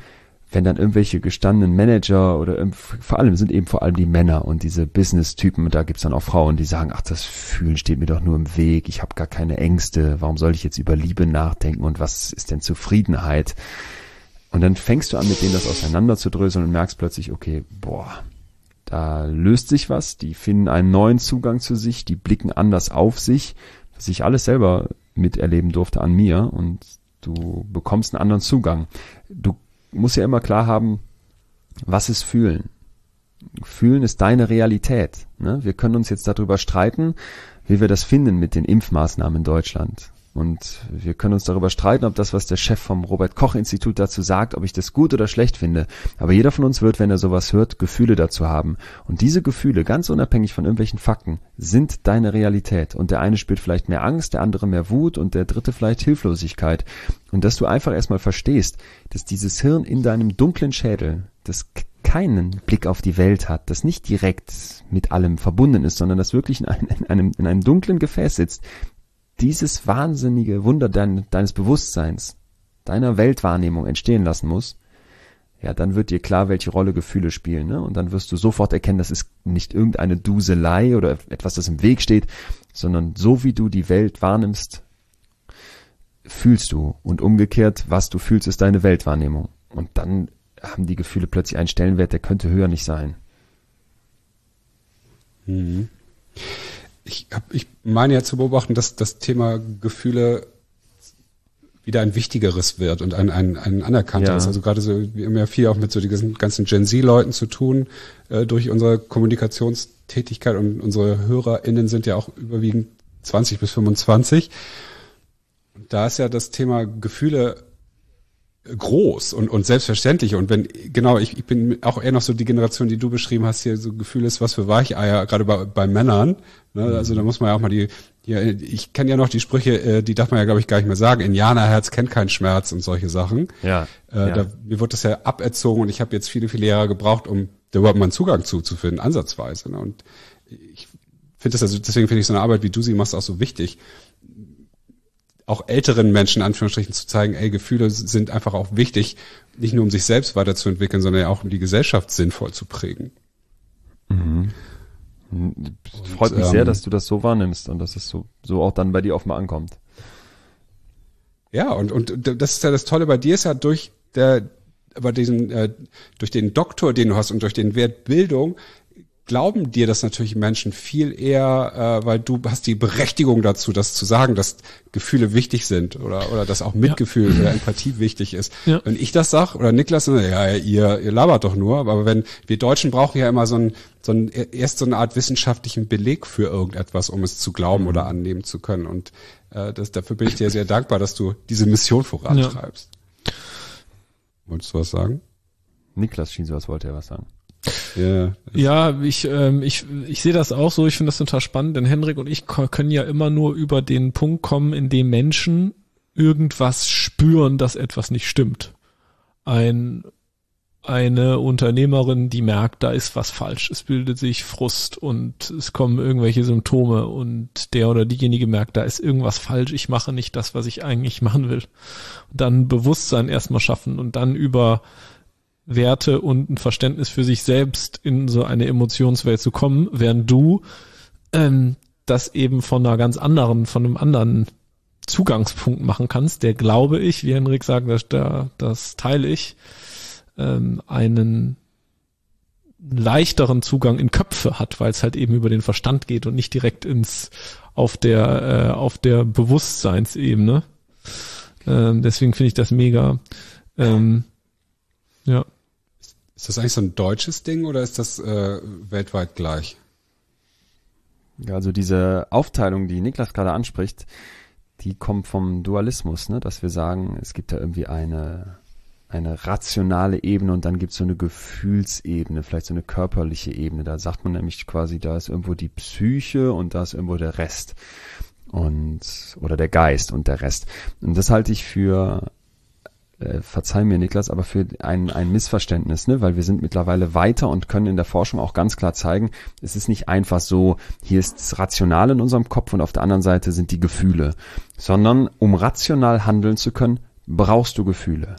wenn dann irgendwelche gestandenen Manager oder vor allem sind eben vor allem die Männer und diese Business-Typen, und da gibt's dann auch Frauen, die sagen, ach, das Fühlen steht mir doch nur im Weg, ich habe gar keine Ängste, warum soll ich jetzt über Liebe nachdenken und was ist denn Zufriedenheit? Und dann fängst du an, mit denen das auseinanderzudröseln und merkst plötzlich, okay, boah, da löst sich was, die finden einen neuen Zugang zu sich, die blicken anders auf sich, was ich alles selber miterleben durfte an mir, und du bekommst einen anderen Zugang. Du musst ja immer klar haben, was ist Fühlen? Fühlen ist deine Realität. Ne? Wir können uns jetzt darüber streiten, wie wir das finden mit den Impfmaßnahmen in Deutschland. Und wir können uns darüber streiten, ob das, was der Chef vom Robert-Koch-Institut dazu sagt, ob ich das gut oder schlecht finde. Aber jeder von uns wird, wenn er sowas hört, Gefühle dazu haben. Und diese Gefühle, ganz unabhängig von irgendwelchen Fakten, sind deine Realität. Und der eine spürt vielleicht mehr Angst, der andere mehr Wut und der dritte vielleicht Hilflosigkeit. Und dass du einfach erstmal verstehst, dass dieses Hirn in deinem dunklen Schädel, das keinen Blick auf die Welt hat, das nicht direkt mit allem verbunden ist, sondern das wirklich in einem, in einem, in einem dunklen Gefäß sitzt, dieses wahnsinnige Wunder dein, deines Bewusstseins, deiner Weltwahrnehmung entstehen lassen muss, ja, dann wird dir klar, welche Rolle Gefühle spielen, ne? Und dann wirst du sofort erkennen, das ist nicht irgendeine Duselei oder etwas, das im Weg steht, sondern so wie du die Welt wahrnimmst, fühlst du. Und umgekehrt, was du fühlst, ist deine Weltwahrnehmung. Und dann haben die Gefühle plötzlich einen Stellenwert, der könnte höher nicht sein. Mhm. Ich, hab, ich meine ja zu beobachten, dass das Thema Gefühle wieder ein wichtigeres wird und ein, ein, ein anerkannteres. Ja. Also gerade so, wir haben ja viel auch mit so diesen ganzen Gen Z-Leuten zu tun, äh, durch unsere Kommunikationstätigkeit, und unsere HörerInnen sind ja auch überwiegend zwanzig bis fünfundzwanzig. Und da ist ja das Thema Gefühle groß und, und selbstverständlich. Und wenn, genau, ich, ich bin auch eher noch so die Generation, die du beschrieben hast, hier so Gefühl ist, was für Weicheier, gerade bei, bei Männern. Ne? Mhm. Also da muss man ja auch mal die, ja, ich kenne ja noch die Sprüche, die darf man ja, glaube ich, gar nicht mehr sagen. Indianerherz kennt keinen Schmerz und solche Sachen. Ja. Äh, ja. Da, mir wird das ja aberzogen, und ich habe jetzt viele, viele Jahre gebraucht, um da überhaupt mal einen Zugang zu, zu finden, ansatzweise. Ne? Und ich finde das, also deswegen finde ich so eine Arbeit, wie du sie machst, auch so wichtig, auch älteren Menschen, in Anführungsstrichen, zu zeigen, ey, Gefühle sind einfach auch wichtig, nicht nur um sich selbst weiterzuentwickeln, sondern ja auch um die Gesellschaft sinnvoll zu prägen. Mhm. Und, freut mich ähm, sehr, dass du das so wahrnimmst und dass es so, so auch dann bei dir oft mal ankommt. Ja, und, und das ist ja das Tolle bei dir, ist ja durch der, bei diesen, äh, durch den Doktor, den du hast, und durch den Wert Bildung, glauben dir das natürlich Menschen viel eher, äh, weil du hast die Berechtigung dazu, das zu sagen, dass Gefühle wichtig sind, oder oder dass auch Mitgefühl ja. oder Empathie wichtig ist. Ja. Wenn ich das sag, oder Niklas, ja, ihr ihr labert doch nur, aber wenn wir Deutschen brauchen ja immer so ein so ein erst so eine Art wissenschaftlichen Beleg für irgendetwas, um es zu glauben oder annehmen zu können, und äh, das, dafür bin ich dir sehr dankbar, dass du diese Mission vorantreibst. Ja. Wolltest du was sagen? Niklas schien so, als wollte er was sagen. Ja, ja, ich ähm, ich ich sehe das auch so. Ich finde das total spannend, denn Henrik und ich können ja immer nur über den Punkt kommen, in dem Menschen irgendwas spüren, dass etwas nicht stimmt. Ein eine Unternehmerin, die merkt, da ist was falsch. Es bildet sich Frust und es kommen irgendwelche Symptome, und der oder diejenige merkt, da ist irgendwas falsch. Ich mache nicht das, was ich eigentlich machen will. Und dann Bewusstsein erstmal schaffen und dann über Werte und ein Verständnis für sich selbst in so eine Emotionswelt zu kommen, während du ähm, das eben von einer ganz anderen, von einem anderen Zugangspunkt machen kannst, der, glaube ich, wie Henrik sagt, das, das teile ich, ähm, einen leichteren Zugang in Köpfe hat, weil es halt eben über den Verstand geht und nicht direkt ins auf der äh, auf der Bewusstseinsebene. Ähm, deswegen finde ich das mega. Ähm, ja. Ist das eigentlich so ein deutsches Ding, oder ist das äh, weltweit gleich? Ja, also diese Aufteilung, die Niklas gerade anspricht, die kommt vom Dualismus, ne? Dass wir sagen, es gibt da irgendwie eine eine rationale Ebene und dann gibt es so eine Gefühlsebene, vielleicht so eine körperliche Ebene. Da sagt man nämlich quasi, da ist irgendwo die Psyche und da ist irgendwo der Rest und oder der Geist und der Rest. Und das halte ich für Äh, verzeih mir, Niklas, aber für ein, ein Missverständnis, ne? Weil wir sind mittlerweile weiter und können in der Forschung auch ganz klar zeigen, es ist nicht einfach so, hier ist das Rational in unserem Kopf und auf der anderen Seite sind die Gefühle, sondern um rational handeln zu können, brauchst du Gefühle.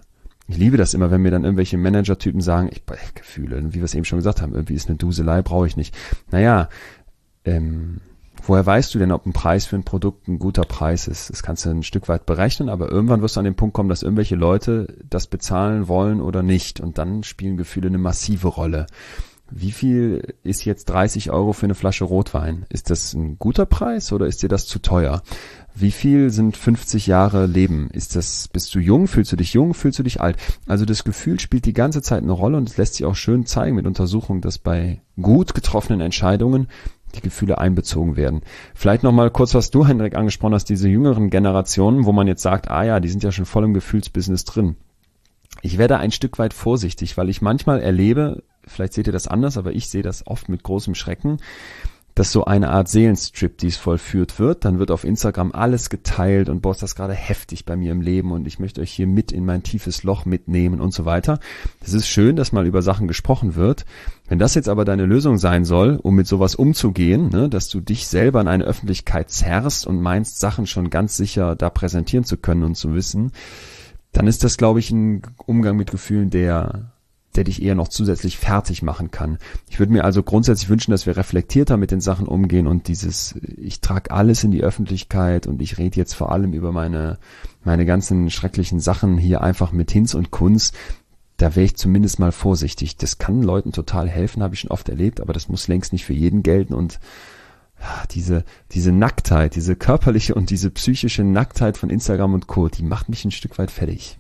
Ich liebe das immer, wenn mir dann irgendwelche Manager-Typen sagen, ich, Gefühle, wie wir es eben schon gesagt haben, irgendwie ist eine Duselei, brauche ich nicht. Naja, ähm, woher weißt du denn, ob ein Preis für ein Produkt ein guter Preis ist? Das kannst du ein Stück weit berechnen, aber irgendwann wirst du an den Punkt kommen, dass irgendwelche Leute das bezahlen wollen oder nicht. Und dann spielen Gefühle eine massive Rolle. Wie viel ist jetzt dreißig Euro für eine Flasche Rotwein? Ist das ein guter Preis oder ist dir das zu teuer? Wie viel sind fünfzig Jahre Leben? Ist das, bist du jung? Fühlst du dich jung? Fühlst du dich alt? Also das Gefühl spielt die ganze Zeit eine Rolle und es lässt sich auch schön zeigen mit Untersuchungen, dass bei gut getroffenen Entscheidungen die Gefühle einbezogen werden. Vielleicht nochmal kurz, was du, Hendrik, angesprochen hast, diese jüngeren Generationen, wo man jetzt sagt, ah ja, die sind ja schon voll im Gefühlsbusiness drin. Ich werde ein Stück weit vorsichtig, weil ich manchmal erlebe, vielleicht seht ihr das anders, aber ich sehe das oft mit großem Schrecken, dass so eine Art Seelenstriptease vollführt wird. Dann wird auf Instagram alles geteilt und boah, ist das gerade heftig bei mir im Leben und ich möchte euch hier mit in mein tiefes Loch mitnehmen und so weiter. Das ist schön, dass mal über Sachen gesprochen wird. Wenn das jetzt aber deine Lösung sein soll, um mit sowas umzugehen, ne, dass du dich selber in eine Öffentlichkeit zerrst und meinst, Sachen schon ganz sicher da präsentieren zu können und zu wissen, dann ist das, glaube ich, ein Umgang mit Gefühlen, der der dich eher noch zusätzlich fertig machen kann. Ich würde mir also grundsätzlich wünschen, dass wir reflektierter mit den Sachen umgehen und dieses, ich trage alles in die Öffentlichkeit und ich rede jetzt vor allem über meine meine ganzen schrecklichen Sachen hier einfach mit Hinz und Kunz, da wäre ich zumindest mal vorsichtig. Das kann Leuten total helfen, habe ich schon oft erlebt, aber das muss längst nicht für jeden gelten und diese diese Nacktheit, diese körperliche und diese psychische Nacktheit von Instagram und Co., die macht mich ein Stück weit fertig.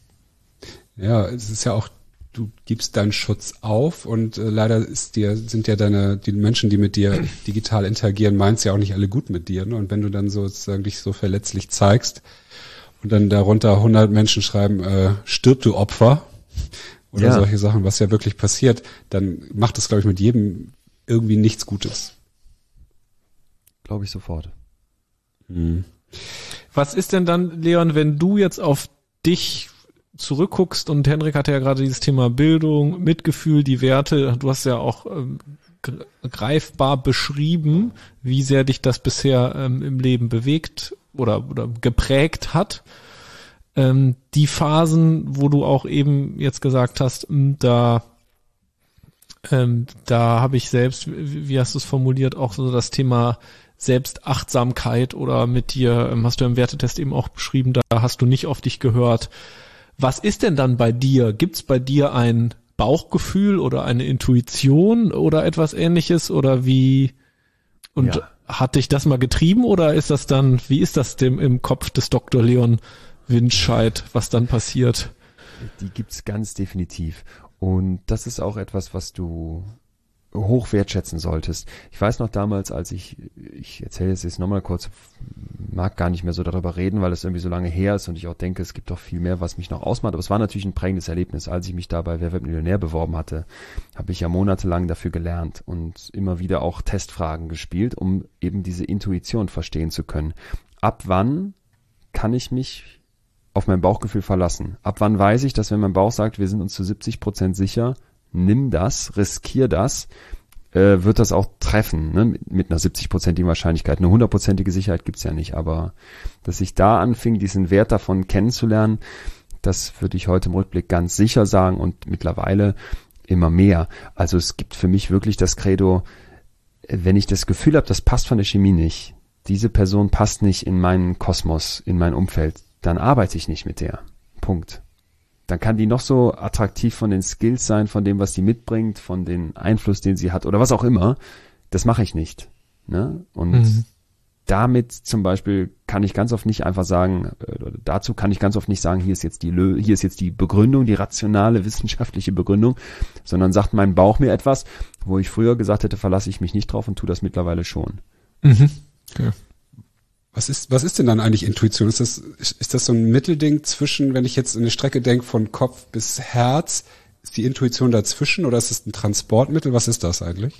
Ja, es ist ja auch, du gibst deinen Schutz auf und äh, leider ist dir, sind ja deine, die Menschen, die mit dir digital interagieren, meinen es ja auch nicht alle gut mit dir. Ne? Und wenn du dann sozusagen dich so verletzlich zeigst und dann darunter hundert Menschen schreiben, äh, stirb du Opfer oder ja. solche Sachen, was ja wirklich passiert, dann macht es, glaube ich, mit jedem irgendwie nichts Gutes. Glaube ich sofort. Hm. Was ist denn dann, Leon, wenn du jetzt auf dich zurückguckst und Hendrik hatte ja gerade dieses Thema Bildung, Mitgefühl, die Werte, du hast ja auch ähm, greifbar beschrieben, wie sehr dich das bisher ähm, im Leben bewegt oder, oder geprägt hat. Ähm, die Phasen, wo du auch eben jetzt gesagt hast, da ähm, da habe ich selbst, wie, wie hast du es formuliert, auch so das Thema Selbstachtsamkeit oder mit dir, ähm, hast du im Wertetest eben auch beschrieben, da hast du nicht auf dich gehört. Was ist denn dann bei dir? Gibt's bei dir ein Bauchgefühl oder eine Intuition oder etwas Ähnliches oder wie? Und ja. Hat dich das mal getrieben oder ist das dann, wie ist das dem im Kopf des Doktor Leon Winscheid, was dann passiert? Die gibt's ganz definitiv. Und das ist auch etwas, was du hoch wertschätzen solltest. Ich weiß noch damals, als ich, ich erzähle es jetzt nochmal kurz, mag gar nicht mehr so darüber reden, weil es irgendwie so lange her ist und ich auch denke, es gibt doch viel mehr, was mich noch ausmacht. Aber es war natürlich ein prägendes Erlebnis. Als ich mich da bei Wer wird Millionär beworben hatte, habe ich ja monatelang dafür gelernt und immer wieder auch Testfragen gespielt, um eben diese Intuition verstehen zu können. Ab wann kann ich mich auf mein Bauchgefühl verlassen? Ab wann weiß ich, dass wenn mein Bauch sagt, wir sind uns zu siebzig Prozent sicher, nimm das, riskier das, äh, wird das auch treffen, ne? mit, mit einer siebzig-prozentigen Wahrscheinlichkeit. Eine hundertprozentige Sicherheit gibt's ja nicht, aber dass ich da anfing, diesen Wert davon kennenzulernen, das würde ich heute im Rückblick ganz sicher sagen und mittlerweile immer mehr. Also es gibt für mich wirklich das Credo, wenn ich das Gefühl habe, das passt von der Chemie nicht, diese Person passt nicht in meinen Kosmos, in mein Umfeld, dann arbeite ich nicht mit der. Punkt. Dann kann die noch so attraktiv von den Skills sein, von dem, was die mitbringt, von den Einfluss, den sie hat oder was auch immer. Das mache ich nicht. Ne? Und mhm. damit zum Beispiel kann ich ganz oft nicht einfach sagen, äh, dazu kann ich ganz oft nicht sagen, hier ist jetzt die Lö- hier ist jetzt die Begründung, die rationale, wissenschaftliche Begründung, sondern sagt mein Bauch mir etwas, wo ich früher gesagt hätte, verlasse ich mich nicht drauf und tue das mittlerweile schon. Mhm. Okay. Was ist, was ist denn dann eigentlich Intuition? Ist das, ist das so ein Mittelding zwischen, wenn ich jetzt eine Strecke denke, von Kopf bis Herz, ist die Intuition dazwischen oder ist es ein Transportmittel? Was ist das eigentlich?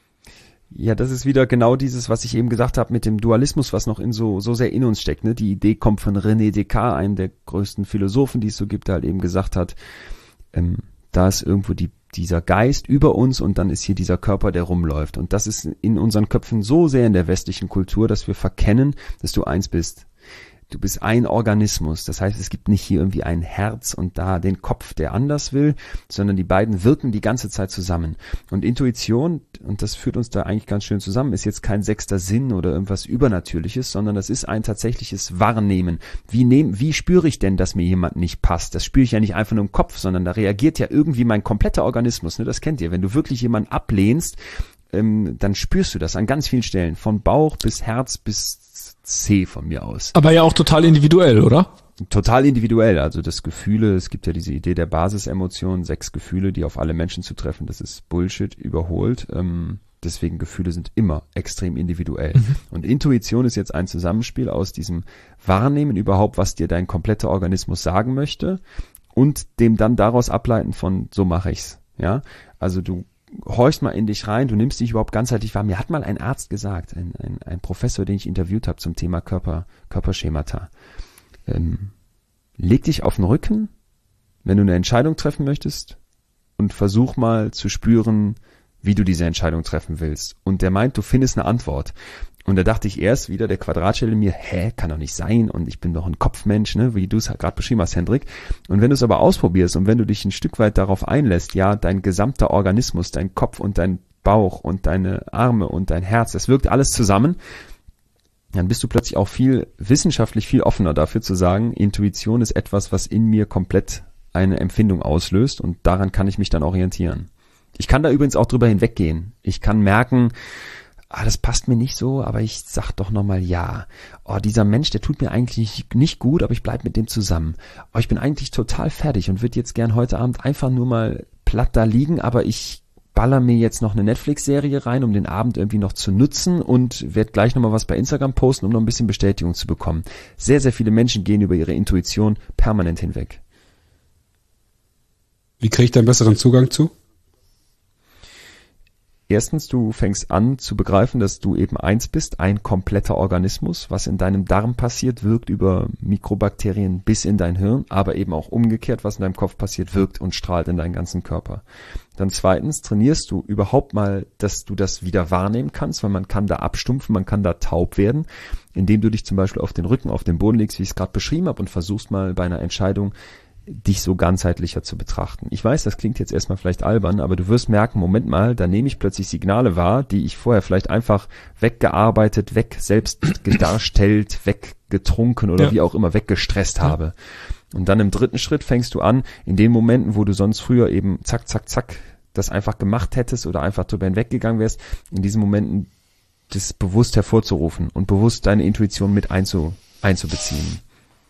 Ja, das ist wieder genau dieses, was ich eben gesagt habe mit dem Dualismus, was noch in so, so sehr in uns steckt. Ne? Die Idee kommt von René Descartes, einem der größten Philosophen, die es so gibt, der halt eben gesagt hat, ähm, da ist irgendwo die dieser Geist über uns und dann ist hier dieser Körper, der rumläuft. Und das ist in unseren Köpfen so sehr in der westlichen Kultur, dass wir verkennen, dass du eins bist. Du bist ein Organismus. Das heißt, es gibt nicht hier irgendwie ein Herz und da den Kopf, der anders will, sondern die beiden wirken die ganze Zeit zusammen. Und Intuition, und das führt uns da eigentlich ganz schön zusammen, ist jetzt kein sechster Sinn oder irgendwas Übernatürliches, sondern das ist ein tatsächliches Wahrnehmen. Wie nehm, wie spüre ich denn, dass mir jemand nicht passt? Das spüre ich ja nicht einfach nur im Kopf, sondern da reagiert ja irgendwie mein kompletter Organismus. Ne? Das kennt ihr. Wenn du wirklich jemanden ablehnst, ähm, dann spürst du das an ganz vielen Stellen. Von Bauch bis Herz bis C von mir aus. Aber ja auch total individuell, oder? Total individuell, also das Gefühle, es gibt ja diese Idee der Basisemotionen, sechs Gefühle, die auf alle Menschen zu treffen, das ist Bullshit, überholt, ähm, deswegen Gefühle sind immer extrem individuell. Mhm. Und Intuition ist jetzt ein Zusammenspiel aus diesem Wahrnehmen überhaupt, was dir dein kompletter Organismus sagen möchte und dem dann daraus ableiten von, so mache ich's, ja, also du horchst mal in dich rein, du nimmst dich überhaupt ganzheitlich wahr. Mir hat mal ein Arzt gesagt, ein, ein, ein Professor, den ich interviewt habe zum Thema Körper, Körperschemata. Ähm, leg dich auf den Rücken, wenn du eine Entscheidung treffen möchtest und versuch mal zu spüren, wie du diese Entscheidung treffen willst. Und der meint, du findest eine Antwort. Und da dachte ich erst wieder, der Quadratschädel in mir, hä, kann doch nicht sein und ich bin doch ein Kopfmensch, ne, wie du es gerade beschrieben hast, Hendrik. Und wenn du es aber ausprobierst und wenn du dich ein Stück weit darauf einlässt, ja, dein gesamter Organismus, dein Kopf und dein Bauch und deine Arme und dein Herz, das wirkt alles zusammen, dann bist du plötzlich auch viel wissenschaftlich viel offener dafür zu sagen, Intuition ist etwas, was in mir komplett eine Empfindung auslöst und daran kann ich mich dann orientieren. Ich kann da übrigens auch drüber hinweggehen. Ich kann merken, ah, das passt mir nicht so, aber ich sag doch nochmal ja. Oh, dieser Mensch, der tut mir eigentlich nicht gut, aber ich bleib mit dem zusammen. Oh, ich bin eigentlich total fertig und würde jetzt gern heute Abend einfach nur mal platt da liegen, aber ich baller mir jetzt noch eine Netflix-Serie rein, um den Abend irgendwie noch zu nutzen und werde gleich nochmal was bei Instagram posten, um noch ein bisschen Bestätigung zu bekommen. Sehr, sehr viele Menschen gehen über ihre Intuition permanent hinweg. Wie kriege ich da einen besseren Zugang zu? Erstens, du fängst an zu begreifen, dass du eben eins bist, ein kompletter Organismus. Was in deinem Darm passiert, wirkt über Mikrobakterien bis in dein Hirn, aber eben auch umgekehrt, was in deinem Kopf passiert, wirkt und strahlt in deinen ganzen Körper. Dann zweitens, trainierst du überhaupt mal, dass du das wieder wahrnehmen kannst, weil man kann da abstumpfen, man kann da taub werden, indem du dich zum Beispiel auf den Rücken, auf den Boden legst, wie ich es gerade beschrieben habe, und versuchst mal bei einer Entscheidung dich so ganzheitlicher zu betrachten. Ich weiß, das klingt jetzt erstmal vielleicht albern, aber du wirst merken, Moment mal, da nehme ich plötzlich Signale wahr, die ich vorher vielleicht einfach weggearbeitet, weg selbst darstellt, weggetrunken oder ja. wie auch immer weggestresst ja. habe. Und dann im dritten Schritt fängst du an, in den Momenten, wo du sonst früher eben zack, zack, zack das einfach gemacht hättest oder einfach drüber hinweggegangen wärst, in diesen Momenten das bewusst hervorzurufen und bewusst deine Intuition mit einzu, einzubeziehen.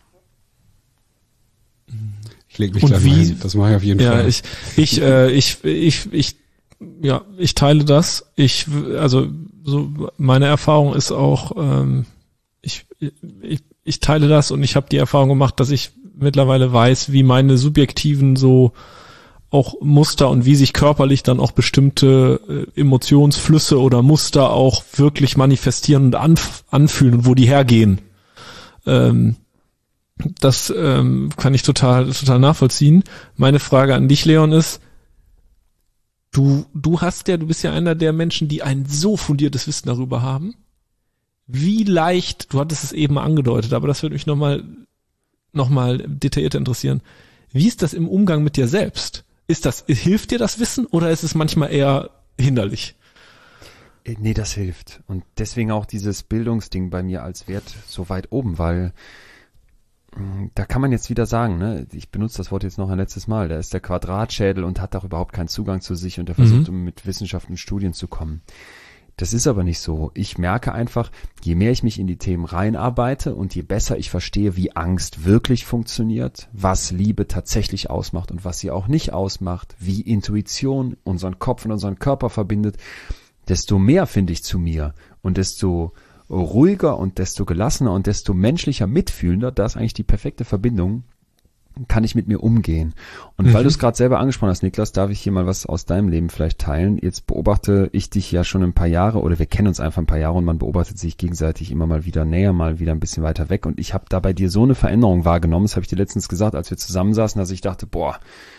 Ich leg mich und gleich wie, mal hin. Das mache ich auf jeden ja, Fall. Ich, ich, äh, ich, ich, ich, ja, ich teile das. Ich, also so meine Erfahrung ist auch, ähm, ich, ich, ich teile das und ich habe die Erfahrung gemacht, dass ich mittlerweile weiß, wie meine subjektiven so auch Muster und wie sich körperlich dann auch bestimmte äh, Emotionsflüsse oder Muster auch wirklich manifestieren und anf- anfühlen und wo die hergehen. Ähm, Das ähm, kann ich total total nachvollziehen. Meine Frage an dich, Leon, ist, du du hast ja, du bist ja einer der Menschen, die ein so fundiertes Wissen darüber haben. Wie leicht, du hattest es eben angedeutet, aber das würde mich nochmal noch mal detaillierter interessieren. Wie ist das im Umgang mit dir selbst? Ist das, hilft dir das Wissen oder ist es manchmal eher hinderlich? Nee, das hilft. Und deswegen auch dieses Bildungsding bei mir als Wert so weit oben, weil da kann man jetzt wieder sagen, ne, ich benutze das Wort jetzt noch ein letztes Mal, da ist der Quadratschädel und hat auch überhaupt keinen Zugang zu sich und er versucht mhm. mit Wissenschaft und Studien zu kommen. Das ist aber nicht so. Ich merke einfach, je mehr ich mich in die Themen reinarbeite und je besser ich verstehe, wie Angst wirklich funktioniert, was Liebe tatsächlich ausmacht und was sie auch nicht ausmacht, wie Intuition unseren Kopf und unseren Körper verbindet, desto mehr finde ich zu mir und desto ruhiger und desto gelassener und desto menschlicher, mitfühlender, da ist eigentlich die perfekte Verbindung, kann ich mit mir umgehen. Und mhm. weil du es gerade selber angesprochen hast, Niklas, darf ich hier mal was aus deinem Leben vielleicht teilen. Jetzt beobachte ich dich ja schon ein paar Jahre oder wir kennen uns einfach ein paar Jahre und man beobachtet sich gegenseitig immer mal wieder näher, mal wieder ein bisschen weiter weg und ich habe da bei dir so eine Veränderung wahrgenommen, das habe ich dir letztens gesagt, als wir zusammensaßen, dass ich dachte, boah,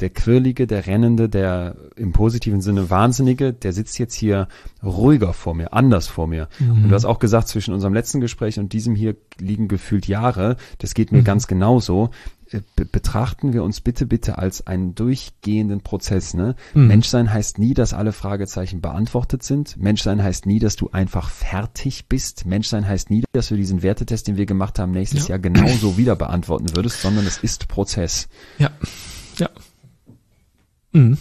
der Quirlige, der Rennende, der im positiven Sinne Wahnsinnige, der sitzt jetzt hier ruhiger vor mir, anders vor mir. Mhm. Und du hast auch gesagt, zwischen unserem letzten Gespräch und diesem hier liegen gefühlt Jahre. Das geht mir mhm. ganz genauso. Be- betrachten wir uns bitte, bitte als einen durchgehenden Prozess. Ne? Mhm. Menschsein heißt nie, dass alle Fragezeichen beantwortet sind. Menschsein heißt nie, dass du einfach fertig bist. Menschsein heißt nie, dass du diesen Wertetest, den wir gemacht haben, nächstes ja. Jahr genauso wieder beantworten würdest, sondern es ist Prozess. Ja, ja. Mhm.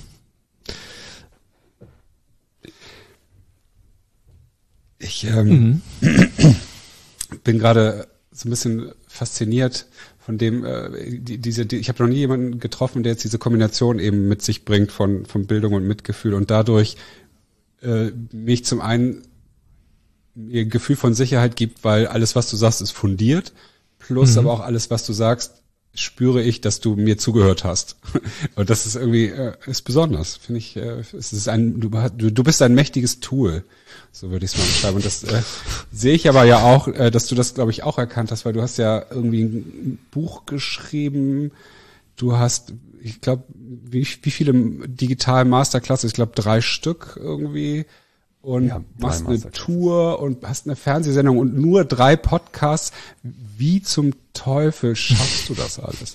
Ich ähm, mhm. bin gerade so ein bisschen fasziniert von dem, äh, die, diese, die, ich habe noch nie jemanden getroffen, der jetzt diese Kombination eben mit sich bringt von, von Bildung und Mitgefühl und dadurch äh, mich zum einen mir ein Gefühl von Sicherheit gibt, weil alles, was du sagst, ist fundiert, plus mhm. aber auch alles, was du sagst, spüre ich, dass du mir zugehört hast. Und das ist irgendwie, äh, ist besonders, finde ich, äh, es ist ein, du, du bist ein mächtiges Tool. So würde ich es mal beschreiben. Und das äh, sehe ich aber ja auch, äh, dass du das, glaube ich, auch erkannt hast, weil du hast ja irgendwie ein Buch geschrieben. Du hast, ich glaube, wie, wie viele digitale Masterclasses? Ich glaube, drei Stück irgendwie. Und ja, machst eine Tour und hast eine Fernsehsendung und nur drei Podcasts. Wie zum Teufel schaffst du das alles?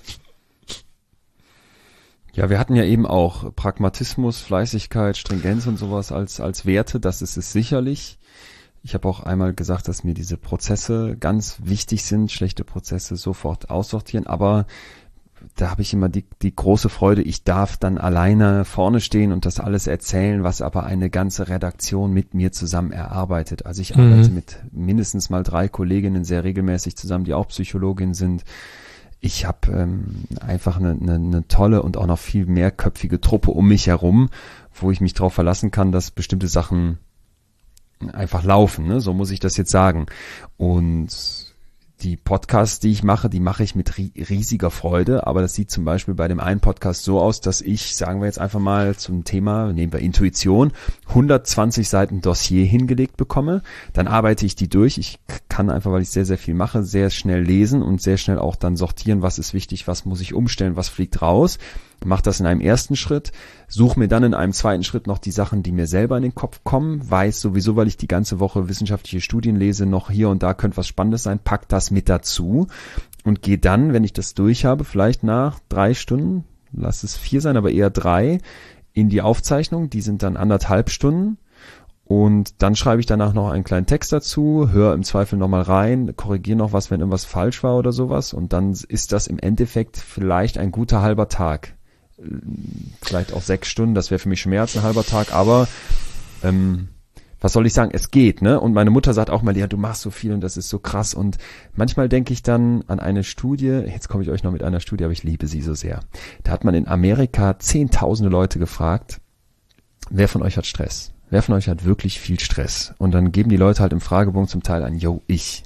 Ja, wir hatten ja eben auch Pragmatismus, Fleißigkeit, Stringenz und sowas als als Werte. Das ist es sicherlich. Ich habe auch einmal gesagt, dass mir diese Prozesse ganz wichtig sind, schlechte Prozesse sofort aussortieren. Aber da habe ich immer die die große Freude, ich darf dann alleine vorne stehen und das alles erzählen, was aber eine ganze Redaktion mit mir zusammen erarbeitet. Also ich mhm. arbeite mit mindestens mal drei Kolleginnen sehr regelmäßig zusammen, die auch Psychologinnen sind. Ich habe ähm, einfach eine, eine, eine tolle und auch noch viel mehrköpfige Truppe um mich herum, wo ich mich darauf verlassen kann, dass bestimmte Sachen einfach laufen. Ne? So muss ich das jetzt sagen. Und die Podcasts, die ich mache, die mache ich mit riesiger Freude, aber das sieht zum Beispiel bei dem einen Podcast so aus, dass ich, sagen wir jetzt einfach mal zum Thema, nehmen wir Intuition, hundertzwanzig Seiten Dossier hingelegt bekomme, dann arbeite ich die durch, ich kann einfach, weil ich sehr, sehr viel mache, sehr schnell lesen und sehr schnell auch dann sortieren, was ist wichtig, was muss ich umstellen, was fliegt raus, mache das in einem ersten Schritt, suche mir dann in einem zweiten Schritt noch die Sachen, die mir selber in den Kopf kommen, weiß sowieso, weil ich die ganze Woche wissenschaftliche Studien lese, noch hier und da könnte was Spannendes sein, pack das mit dazu und gehe dann, wenn ich das durch habe, vielleicht nach drei Stunden, lass es vier sein, aber eher drei, in die Aufzeichnung, die sind dann anderthalb Stunden und dann schreibe ich danach noch einen kleinen Text dazu, höre im Zweifel nochmal rein, korrigiere noch was, wenn irgendwas falsch war oder sowas und dann ist das im Endeffekt vielleicht ein guter halber Tag. Vielleicht auch sechs Stunden, das wäre für mich schon mehr als ein halber Tag, aber ähm, was soll ich sagen, es geht, ne? Und meine Mutter sagt auch mal, ja, du machst so viel und das ist so krass und manchmal denke ich dann an eine Studie, jetzt komme ich euch noch mit einer Studie, aber ich liebe sie so sehr. Da hat man in Amerika zehntausende Leute gefragt, wer von euch hat Stress? Wer von euch hat wirklich viel Stress? Und dann geben die Leute halt im Fragebogen zum Teil an, yo, ich.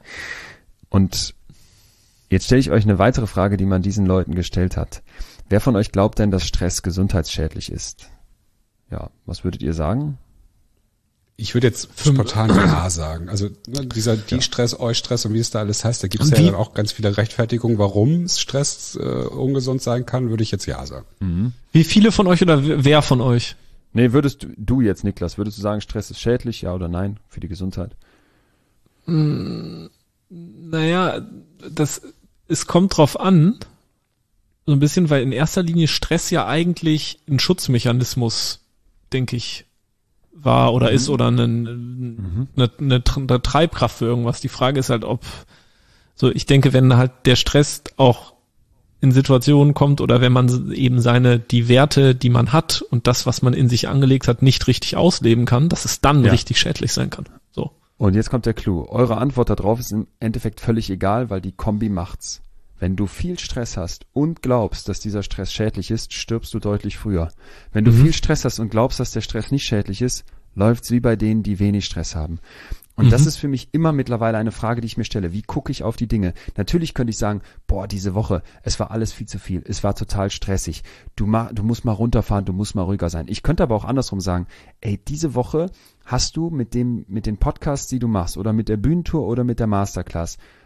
Und jetzt stelle ich euch eine weitere Frage, die man diesen Leuten gestellt hat. Wer von euch glaubt denn, dass Stress gesundheitsschädlich ist? Ja, was würdet ihr sagen? Ich würde jetzt spontan Ja sagen. Also ne, dieser Die-Stress, Eu-Stress und wie es da alles heißt, da gibt es ja dann auch ganz viele Rechtfertigungen, warum Stress äh, ungesund sein kann, würde ich jetzt Ja sagen. Mhm. Wie viele von euch oder wer von euch? Nee, würdest du, du jetzt, Niklas, würdest du sagen, Stress ist schädlich, ja oder nein, für die Gesundheit? Mm, naja, das, es kommt drauf an, so ein bisschen, weil in erster Linie Stress ja eigentlich ein Schutzmechanismus, denke ich, war oder mhm. ist oder eine, mhm. eine, eine, eine Treibkraft für irgendwas. Die Frage ist halt, ob, so ich denke, wenn halt der Stress auch in Situationen kommt oder wenn man eben seine, die Werte, die man hat und das, was man in sich angelegt hat, nicht richtig ausleben kann, dass es dann ja. richtig schädlich sein kann. So. Und jetzt kommt der Clou. Eure Antwort darauf ist im Endeffekt völlig egal, weil die Kombi macht's. Wenn du viel Stress hast und glaubst, dass dieser Stress schädlich ist, stirbst du deutlich früher. Wenn du mhm. viel Stress hast und glaubst, dass der Stress nicht schädlich ist, läuft's wie bei denen, die wenig Stress haben. Und mhm. das ist für mich immer mittlerweile eine Frage, die ich mir stelle. Wie gucke ich auf die Dinge? Natürlich könnte ich sagen, boah, diese Woche, es war alles viel zu viel. Es war total stressig. Du, ma, du musst mal runterfahren, du musst mal ruhiger sein. Ich könnte aber auch andersrum sagen, ey, diese Woche hast du mit dem, mit den Podcasts, die du machst oder mit der Bühnentour oder mit der Masterclass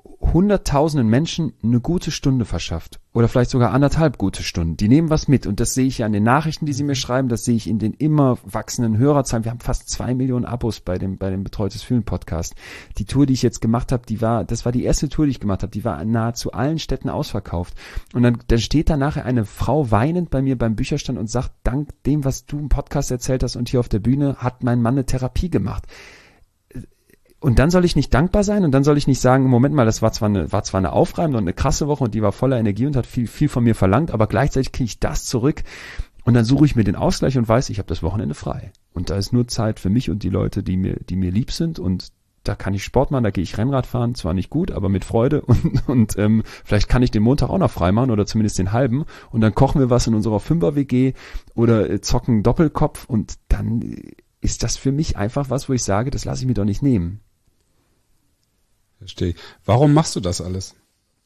hunderttausenden Menschen eine gute Stunde verschafft oder vielleicht sogar anderthalb gute Stunden. Die nehmen was mit und das sehe ich ja an den Nachrichten, die sie mir schreiben, das sehe ich in den immer wachsenden Hörerzahlen. Wir haben fast zwei Millionen Abos bei dem bei dem Betreutes Fühlen Podcast. Die Tour, die ich jetzt gemacht habe, die war, das war die erste Tour, die ich gemacht habe, die war in nahezu allen Städten ausverkauft. Und dann, dann steht da nachher eine Frau weinend bei mir beim Bücherstand und sagt, dank dem, was du im Podcast erzählt hast und hier auf der Bühne, hat mein Mann eine Therapie gemacht. Und dann soll ich nicht dankbar sein und dann soll ich nicht sagen, Moment mal, das war zwar eine, war zwar eine aufreibende und eine krasse Woche und die war voller Energie und hat viel, viel von mir verlangt, aber gleichzeitig kriege ich das zurück und dann suche ich mir den Ausgleich und weiß, ich habe das Wochenende frei. Und da ist nur Zeit für mich und die Leute, die mir, die mir lieb sind und da kann ich Sport machen, da gehe ich Rennrad fahren, zwar nicht gut, aber mit Freude und, und ähm, vielleicht kann ich den Montag auch noch frei machen oder zumindest den halben und dann kochen wir was in unserer Fünfer-W G oder äh, zocken Doppelkopf und dann ist das für mich einfach was, wo ich sage, das lasse ich mir doch nicht nehmen. Verstehe. Warum machst du das alles?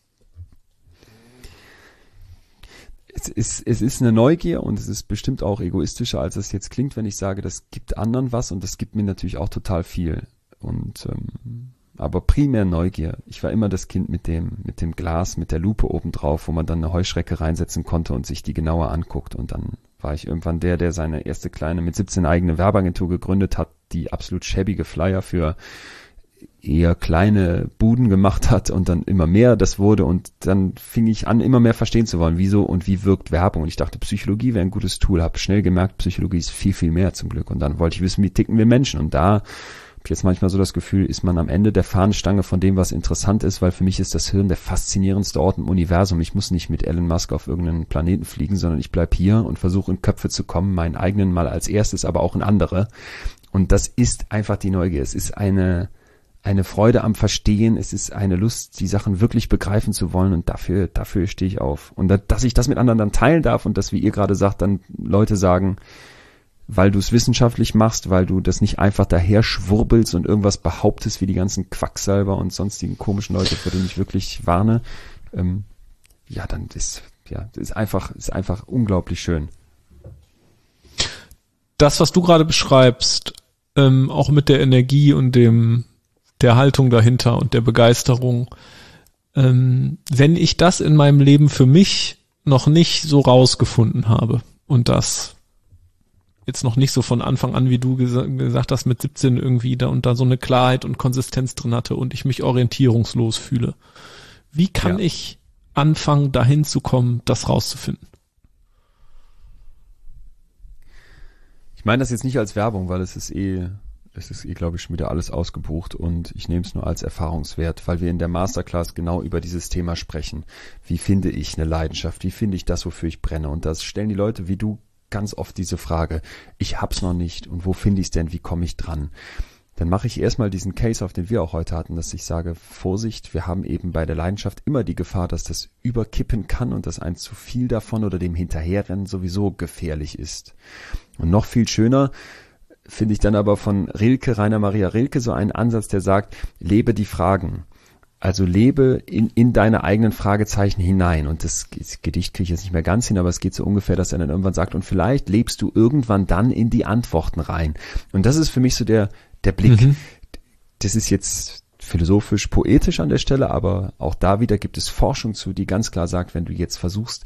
Es ist, es ist eine Neugier und es ist bestimmt auch egoistischer, als es jetzt klingt, wenn ich sage, das gibt anderen was und das gibt mir natürlich auch total viel. Und ähm, aber primär Neugier. Ich war immer das Kind mit dem mit dem Glas, mit der Lupe obendrauf, wo man dann eine Heuschrecke reinsetzen konnte und sich die genauer anguckt. Und dann war ich irgendwann der, der seine erste kleine mit siebzehn eigene Werbeagentur gegründet hat, die absolut schäbige Flyer für eher kleine Buden gemacht hat und dann immer mehr das wurde und dann fing ich an, immer mehr verstehen zu wollen, wieso und wie wirkt Werbung und ich dachte, Psychologie wäre ein gutes Tool, habe schnell gemerkt, Psychologie ist viel, viel mehr zum Glück und dann wollte ich wissen, wie ticken wir Menschen und da habe ich jetzt manchmal so das Gefühl, ist man am Ende der Fahnenstange von dem, was interessant ist, weil für mich ist das Hirn der faszinierendste Ort im Universum. Ich muss nicht mit Elon Musk auf irgendeinen Planeten fliegen, sondern ich bleib hier und versuche in Köpfe zu kommen, meinen eigenen mal als erstes, aber auch in andere und das ist einfach die Neugier, es ist eine eine Freude am Verstehen, es ist eine Lust, die Sachen wirklich begreifen zu wollen und dafür, dafür stehe ich auf. Und da, dass ich das mit anderen dann teilen darf und dass, wie ihr gerade sagt, dann Leute sagen, weil du es wissenschaftlich machst, weil du das nicht einfach daher schwurbelst und irgendwas behauptest, wie die ganzen Quacksalber und sonstigen komischen Leute, vor denen ich wirklich warne, ähm, ja, dann ist, ja, das ist einfach, ist einfach unglaublich schön. Das, was du gerade beschreibst, ähm, auch mit der Energie und dem der Haltung dahinter und der Begeisterung. Ähm, wenn ich das in meinem Leben für mich noch nicht so rausgefunden habe und das jetzt noch nicht so von Anfang an, wie du ges- gesagt hast, mit siebzehn irgendwie da und da so eine Klarheit und Konsistenz drin hatte und ich mich orientierungslos fühle, wie kann ja. ich anfangen, dahin zu kommen, das rauszufinden? Ich meine das jetzt nicht als Werbung, weil es ist eh Es ist, glaube ich, schon wieder alles ausgebucht und ich nehme es nur als Erfahrungswert, weil wir in der Masterclass genau über dieses Thema sprechen. Wie finde ich eine Leidenschaft? Wie finde ich das, wofür ich brenne? Und das stellen die Leute wie du ganz oft diese Frage, ich hab's noch nicht und wo finde ich es denn? Wie komme ich dran? Dann mache ich erstmal diesen Case, auf den wir auch heute hatten, dass ich sage, Vorsicht, wir haben eben bei der Leidenschaft immer die Gefahr, dass das überkippen kann und dass ein zu viel davon oder dem Hinterherrennen sowieso gefährlich ist. Und noch viel schöner finde ich dann aber von Rilke, Rainer Maria Rilke, so einen Ansatz, der sagt, lebe die Fragen. Also lebe in, in deine eigenen Fragezeichen hinein. Und das, das Gedicht kriege ich jetzt nicht mehr ganz hin, aber es geht so ungefähr, dass er dann irgendwann sagt, und vielleicht lebst du irgendwann dann in die Antworten rein. Und das ist für mich so der, der Blick. Mhm. Das ist jetzt philosophisch, poetisch an der Stelle, aber auch da wieder gibt es Forschung zu, die ganz klar sagt, wenn du jetzt versuchst,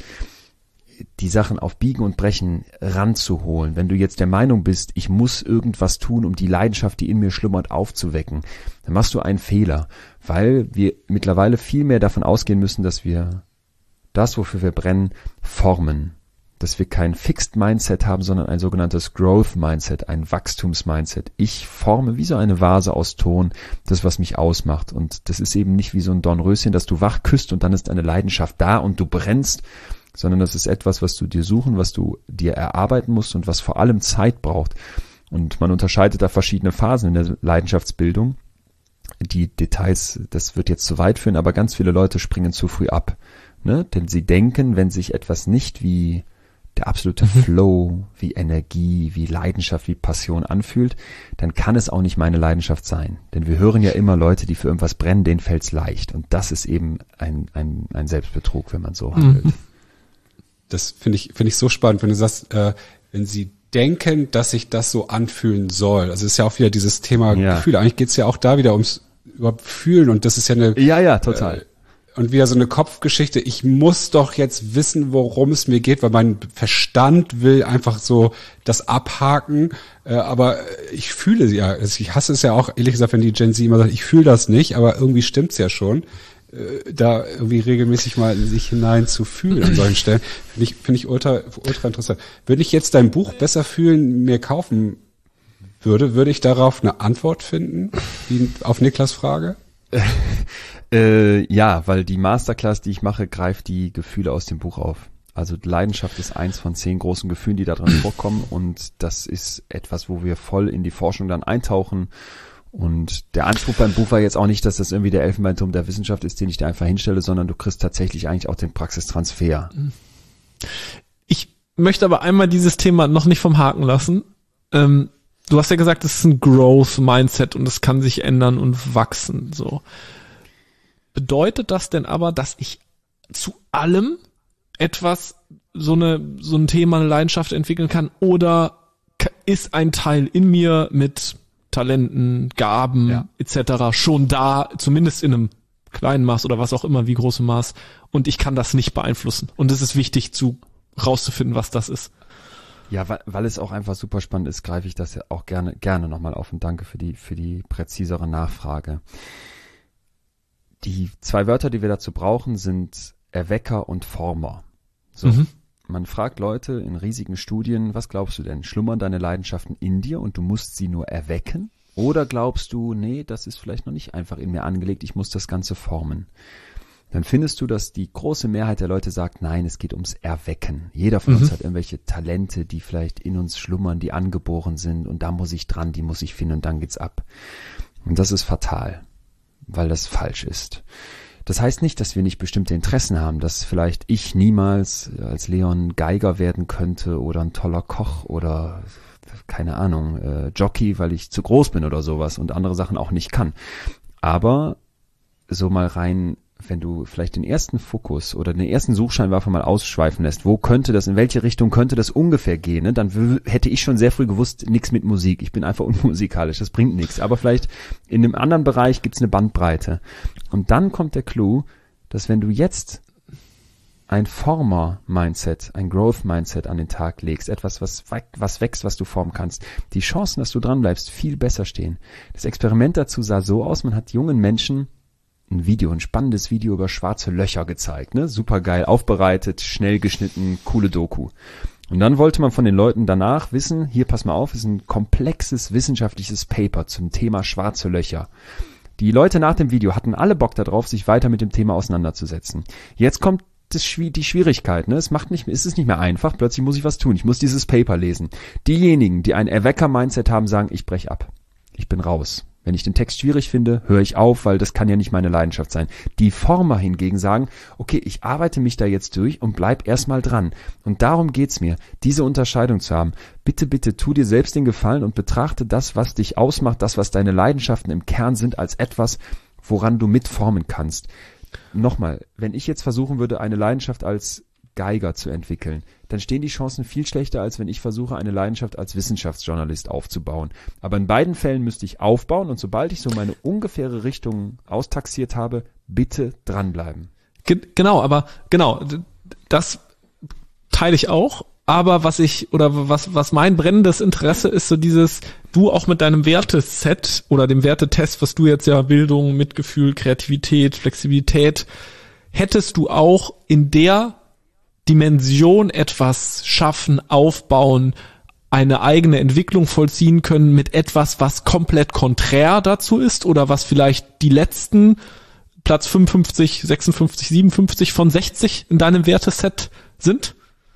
die Sachen auf Biegen und Brechen ranzuholen. Wenn du jetzt der Meinung bist, ich muss irgendwas tun, um die Leidenschaft, die in mir schlummert, aufzuwecken, dann machst du einen Fehler, weil wir mittlerweile viel mehr davon ausgehen müssen, dass wir das, wofür wir brennen, formen. Dass wir kein Fixed Mindset haben, sondern ein sogenanntes Growth Mindset, ein Wachstums-Mindset. Ich forme wie so eine Vase aus Ton, das, was mich ausmacht. Und das ist eben nicht wie so ein Dornröschen, dass du wach küsst und dann ist eine Leidenschaft da und du brennst, sondern das ist etwas, was du dir suchen, was du dir erarbeiten musst und was vor allem Zeit braucht. Und man unterscheidet da verschiedene Phasen in der Leidenschaftsbildung. Die Details, das wird jetzt zu weit führen, aber ganz viele Leute springen zu früh ab. Ne? Denn sie denken, wenn sich etwas nicht wie der absolute Flow, wie Energie, wie Leidenschaft, wie Passion anfühlt, dann kann es auch nicht meine Leidenschaft sein. Denn wir hören ja immer Leute, die für irgendwas brennen, denen fällt's leicht. Und das ist eben ein, ein, ein Selbstbetrug, wenn man so handelt. Mhm. Das finde ich, finde ich so spannend, wenn du sagst, äh, wenn sie denken, dass sich das so anfühlen soll. Also es ist ja auch wieder dieses Thema ja. Gefühle. Eigentlich geht es ja auch da wieder ums überhaupt fühlen und das ist ja eine Ja, ja, total. Äh, und wieder so eine Kopfgeschichte, ich muss doch jetzt wissen, worum es mir geht, weil mein Verstand will einfach so das abhaken, äh, aber ich fühle es ja, ich hasse es ja auch, ehrlich gesagt, wenn die Gen Z immer sagt, ich fühle das nicht, aber irgendwie stimmt's ja schon, äh, da irgendwie regelmäßig mal in sich hinein zu fühlen an solchen Stellen, finde ich, finde ich ultra, ultra interessant. Würde ich jetzt dein Buch besser fühlen, mir kaufen würde, würde ich darauf eine Antwort finden, wie auf Niklas Frage? Äh, ja, weil die Masterclass, die ich mache, greift die Gefühle aus dem Buch auf. Also Leidenschaft ist eins von zehn großen Gefühlen, die da drin vorkommen und das ist etwas, wo wir voll in die Forschung dann eintauchen und der Anspruch beim Buch war jetzt auch nicht, dass das irgendwie der Elfenbeinturm der Wissenschaft ist, den ich da einfach hinstelle, sondern du kriegst tatsächlich eigentlich auch den Praxistransfer. Ich möchte aber einmal dieses Thema noch nicht vom Haken lassen. Ähm, du hast ja gesagt, es ist ein Growth-Mindset und es kann sich ändern und wachsen, so. Bedeutet das denn aber, dass ich zu allem etwas, so eine, so ein Thema, eine Leidenschaft entwickeln kann? Oder ist ein Teil in mir mit Talenten, Gaben ja. et cetera schon da, zumindest in einem kleinen Maß oder was auch immer, wie großem Maß, und ich kann das nicht beeinflussen? Und es ist wichtig, zu rauszufinden, was das ist. Ja, weil, weil es auch einfach super spannend ist, greife ich das ja auch gerne, gerne nochmal auf und danke für die, für die präzisere Nachfrage. Die zwei Wörter, die wir dazu brauchen, sind Erwecker und Former. So. Mhm. Man fragt Leute in riesigen Studien, was glaubst du denn? Schlummern deine Leidenschaften in dir und du musst sie nur erwecken? Oder glaubst du, nee, das ist vielleicht noch nicht einfach in mir angelegt, ich muss das Ganze formen? Dann findest du, dass die große Mehrheit der Leute sagt, nein, es geht ums Erwecken. Jeder von mhm. uns hat irgendwelche Talente, die vielleicht in uns schlummern, die angeboren sind und da muss ich dran, die muss ich finden und dann geht's ab. Und das ist fatal, weil das falsch ist. Das heißt nicht, dass wir nicht bestimmte Interessen haben, dass vielleicht ich niemals als Leon Geiger werden könnte oder ein toller Koch oder keine Ahnung, äh, Jockey, weil ich zu groß bin oder sowas und andere Sachen auch nicht kann. Aber so mal rein, wenn du vielleicht den ersten Fokus oder den ersten Suchscheinwerfer mal ausschweifen lässt, wo könnte das, in welche Richtung könnte das ungefähr gehen, ne? Dann w- hätte ich schon sehr früh gewusst, nix mit Musik. Ich bin einfach unmusikalisch, das bringt nichts. Aber vielleicht in einem anderen Bereich gibt's eine Bandbreite. Und dann kommt der Clou, dass wenn du jetzt ein Former-Mindset, ein Growth-Mindset an den Tag legst, etwas, was, was wächst, was du formen kannst, die Chancen, dass du dran bleibst, viel besser stehen. Das Experiment dazu sah so aus, man hat jungen Menschen ein Video, ein spannendes Video über schwarze Löcher gezeigt, ne? Super geil aufbereitet, schnell geschnitten, coole Doku. Und dann wollte man von den Leuten danach wissen, hier pass mal auf, ist ein komplexes wissenschaftliches Paper zum Thema schwarze Löcher. Die Leute nach dem Video hatten alle Bock darauf, sich weiter mit dem Thema auseinanderzusetzen. Jetzt kommt das, die Schwierigkeit, ne? Es macht nicht, es ist nicht mehr einfach, plötzlich muss ich was tun, ich muss dieses Paper lesen. Diejenigen, die ein Erwecker-Mindset haben, sagen, ich brech ab. Ich bin raus. Wenn ich den Text schwierig finde, höre ich auf, weil das kann ja nicht meine Leidenschaft sein. Die Former hingegen sagen, okay, ich arbeite mich da jetzt durch und bleib erstmal dran. Und darum geht's mir, diese Unterscheidung zu haben. Bitte, bitte, tu dir selbst den Gefallen und betrachte das, was dich ausmacht, das, was deine Leidenschaften im Kern sind, als etwas, woran du mitformen kannst. Nochmal, wenn ich jetzt versuchen würde, eine Leidenschaft als Geiger zu entwickeln, dann stehen die Chancen viel schlechter, als wenn ich versuche, eine Leidenschaft als Wissenschaftsjournalist aufzubauen. Aber in beiden Fällen müsste ich aufbauen und sobald ich so meine ungefähre Richtung austaxiert habe, bitte dranbleiben. Ge- genau, aber genau, das teile ich auch. Aber was ich, oder was, was mein brennendes Interesse ist, so dieses, du auch mit deinem Werteset oder dem Wertetest, was du jetzt ja Bildung, Mitgefühl, Kreativität, Flexibilität, hättest du auch in der Dimension etwas schaffen, aufbauen, eine eigene Entwicklung vollziehen können mit etwas, was komplett konträr dazu ist oder was vielleicht die letzten Platz fünfundfünfzig, sechsundfünfzig, siebenundfünfzig von sechzig in deinem Werteset sind?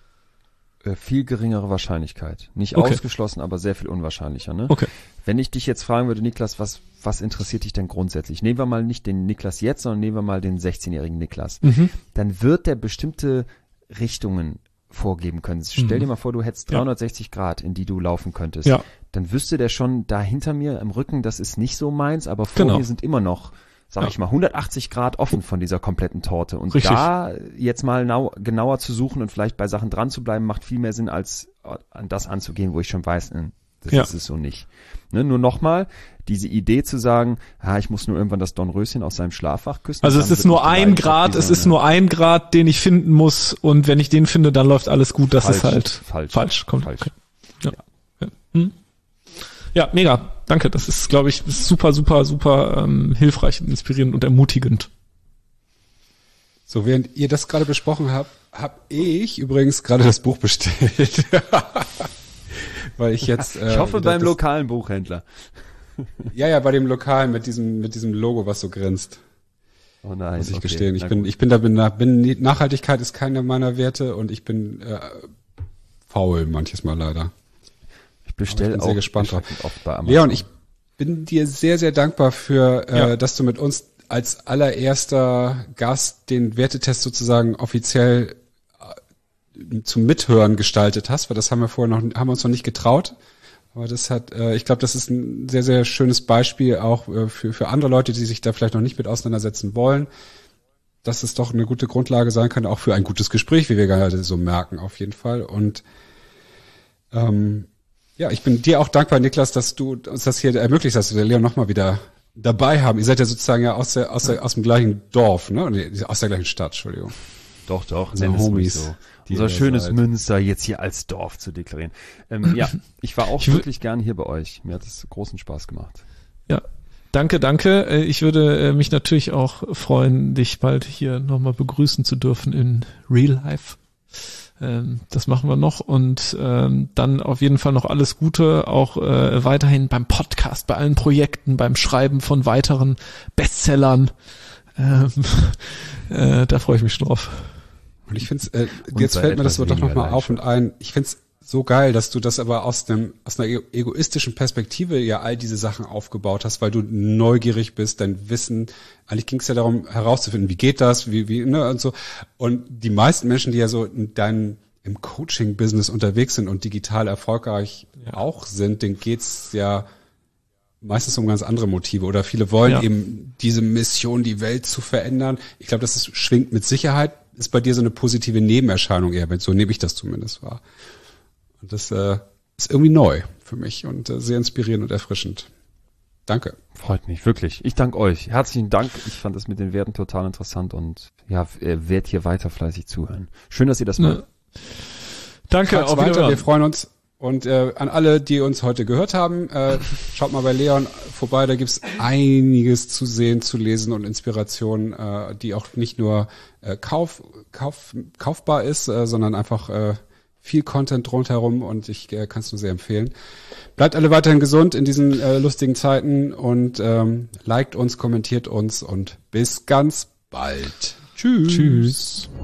Äh, viel geringere Wahrscheinlichkeit. Nicht okay. ausgeschlossen, aber sehr viel unwahrscheinlicher. Ne? Okay. Wenn ich dich jetzt fragen würde, Niklas, was, was interessiert dich denn grundsätzlich? Nehmen wir mal nicht den Niklas jetzt, sondern nehmen wir mal den sechzehnjährigen Niklas. Mhm. Dann wird der bestimmte Richtungen vorgeben können. Stell dir mal vor, du hättest dreihundertsechzig ja. Grad, in die du laufen könntest. Ja. Dann wüsste der schon, da hinter mir im Rücken, das ist nicht so meins, aber vor genau. mir sind immer noch, sag ja. ich mal, hundertachtzig Grad offen von dieser kompletten Torte. Und Richtig. Da jetzt mal nau- genauer zu suchen und vielleicht bei Sachen dran zu bleiben, macht viel mehr Sinn, als an das anzugehen, wo ich schon weiß, Das Ja. ist es so nicht. Ne, nur nochmal, diese Idee zu sagen, ah, ich muss nur irgendwann das Dornröschen aus seinem Schlafwach küssen. Also es dann ist wird nur mich die ein Leidenschaft Grad, wie es so ist eine- nur ein Grad, den ich finden muss und wenn ich den finde, dann läuft alles gut. Das Falsch, ist halt falsch, falsch. Kommt, falsch. okay. Ja. Ja. Hm. Ja, mega. Danke. Das ist, glaube ich, super, super, super ähm, hilfreich, inspirierend und ermutigend. So, während ihr das gerade besprochen habt, habe ich übrigens gerade das Buch bestellt. Weil ich jetzt äh, Ich hoffe wieder beim das, lokalen Buchhändler. Ja, ja, bei dem Lokalen mit diesem mit diesem Logo, was so grinst. Oh nein, Muss ich okay, gestehen. Ich na bin gut. ich bin da bin, da- bin Nachhaltigkeit ist keine meiner Werte und ich bin äh, faul manches Mal leider. Ich bestelle bin auch sehr gespannt drauf. erschreckend oft bei Amazon. Leon, ich bin dir sehr, sehr dankbar für, äh, Ja. dass du mit uns als allererster Gast den Wertetest sozusagen offiziell äh, zum Mithören gestaltet hast, weil das haben wir vorher noch, haben wir uns noch nicht getraut. Aber das hat, äh, ich glaube, das ist ein sehr, sehr schönes Beispiel auch äh, für, für andere Leute, die sich da vielleicht noch nicht mit auseinandersetzen wollen, dass es doch eine gute Grundlage sein kann, auch für ein gutes Gespräch, wie wir gerade so merken, auf jeden Fall. Und ähm, ja, ich bin dir auch dankbar, Niklas, dass du uns das hier ermöglicht hast, dass wir Leon nochmal wieder dabei haben. Ihr seid ja sozusagen ja aus der, aus der, aus dem gleichen Dorf, ne? Nee, aus der gleichen Stadt, Entschuldigung. Doch, doch, So nenn es ruhig Homies, so. die Unser ihr schönes seid. Münster jetzt hier als Dorf zu deklarieren. Ähm, ja, ich war auch Ich wü- wirklich gern hier bei euch. Mir hat es großen Spaß gemacht. Ja, danke, danke. Äh, Ich würde äh, mich natürlich auch freuen, dich bald hier nochmal begrüßen zu dürfen in Real Life. Ähm, Das machen wir noch und ähm, dann auf jeden Fall noch alles Gute, auch äh, weiterhin beim Podcast, bei allen Projekten, beim Schreiben von weiteren Bestsellern. Ähm, äh, da freue ich mich schon drauf. Und ich finde äh, Und jetzt sei fällt mir das etwas so doch weniger nochmal auf und ein. Ich finde es so geil, dass du das aber aus dem aus einer ego- egoistischen Perspektive ja all diese Sachen aufgebaut hast, weil du neugierig bist, dein Wissen. Eigentlich ging es ja darum herauszufinden, wie geht das, wie wie ne und so. Und die meisten Menschen, die ja so in deinem im Coaching-Business unterwegs sind und digital erfolgreich Ja. auch sind, denen geht's ja meistens um ganz andere Motive oder viele wollen Ja. eben diese Mission, die Welt zu verändern. Ich glaube, das ist, schwingt mit Sicherheit, ist bei dir so eine positive Nebenerscheinung eher, wenn so nehme ich das zumindest wahr. Und das äh, ist irgendwie neu für mich und äh, sehr inspirierend und erfrischend. Danke. Freut mich, wirklich. Ich danke euch. Herzlichen Dank. Ich fand das mit den Werten total interessant und ja, werdet hier weiter fleißig zuhören. Schön, dass ihr das macht. Ne. Danke, Macht's auf weiter, Wiederhören. wir freuen uns. Und äh, an alle, die uns heute gehört haben, äh, schaut mal bei Leon vorbei, da gibt's einiges zu sehen, zu lesen und Inspiration, äh, die auch nicht nur äh, kauf, kauf, kaufbar ist, äh, sondern einfach äh, viel Content rundherum und ich äh, kann es nur sehr empfehlen. Bleibt alle weiterhin gesund in diesen äh, lustigen Zeiten und ähm, liked uns, kommentiert uns und bis ganz bald. Tschüss. Tschüss.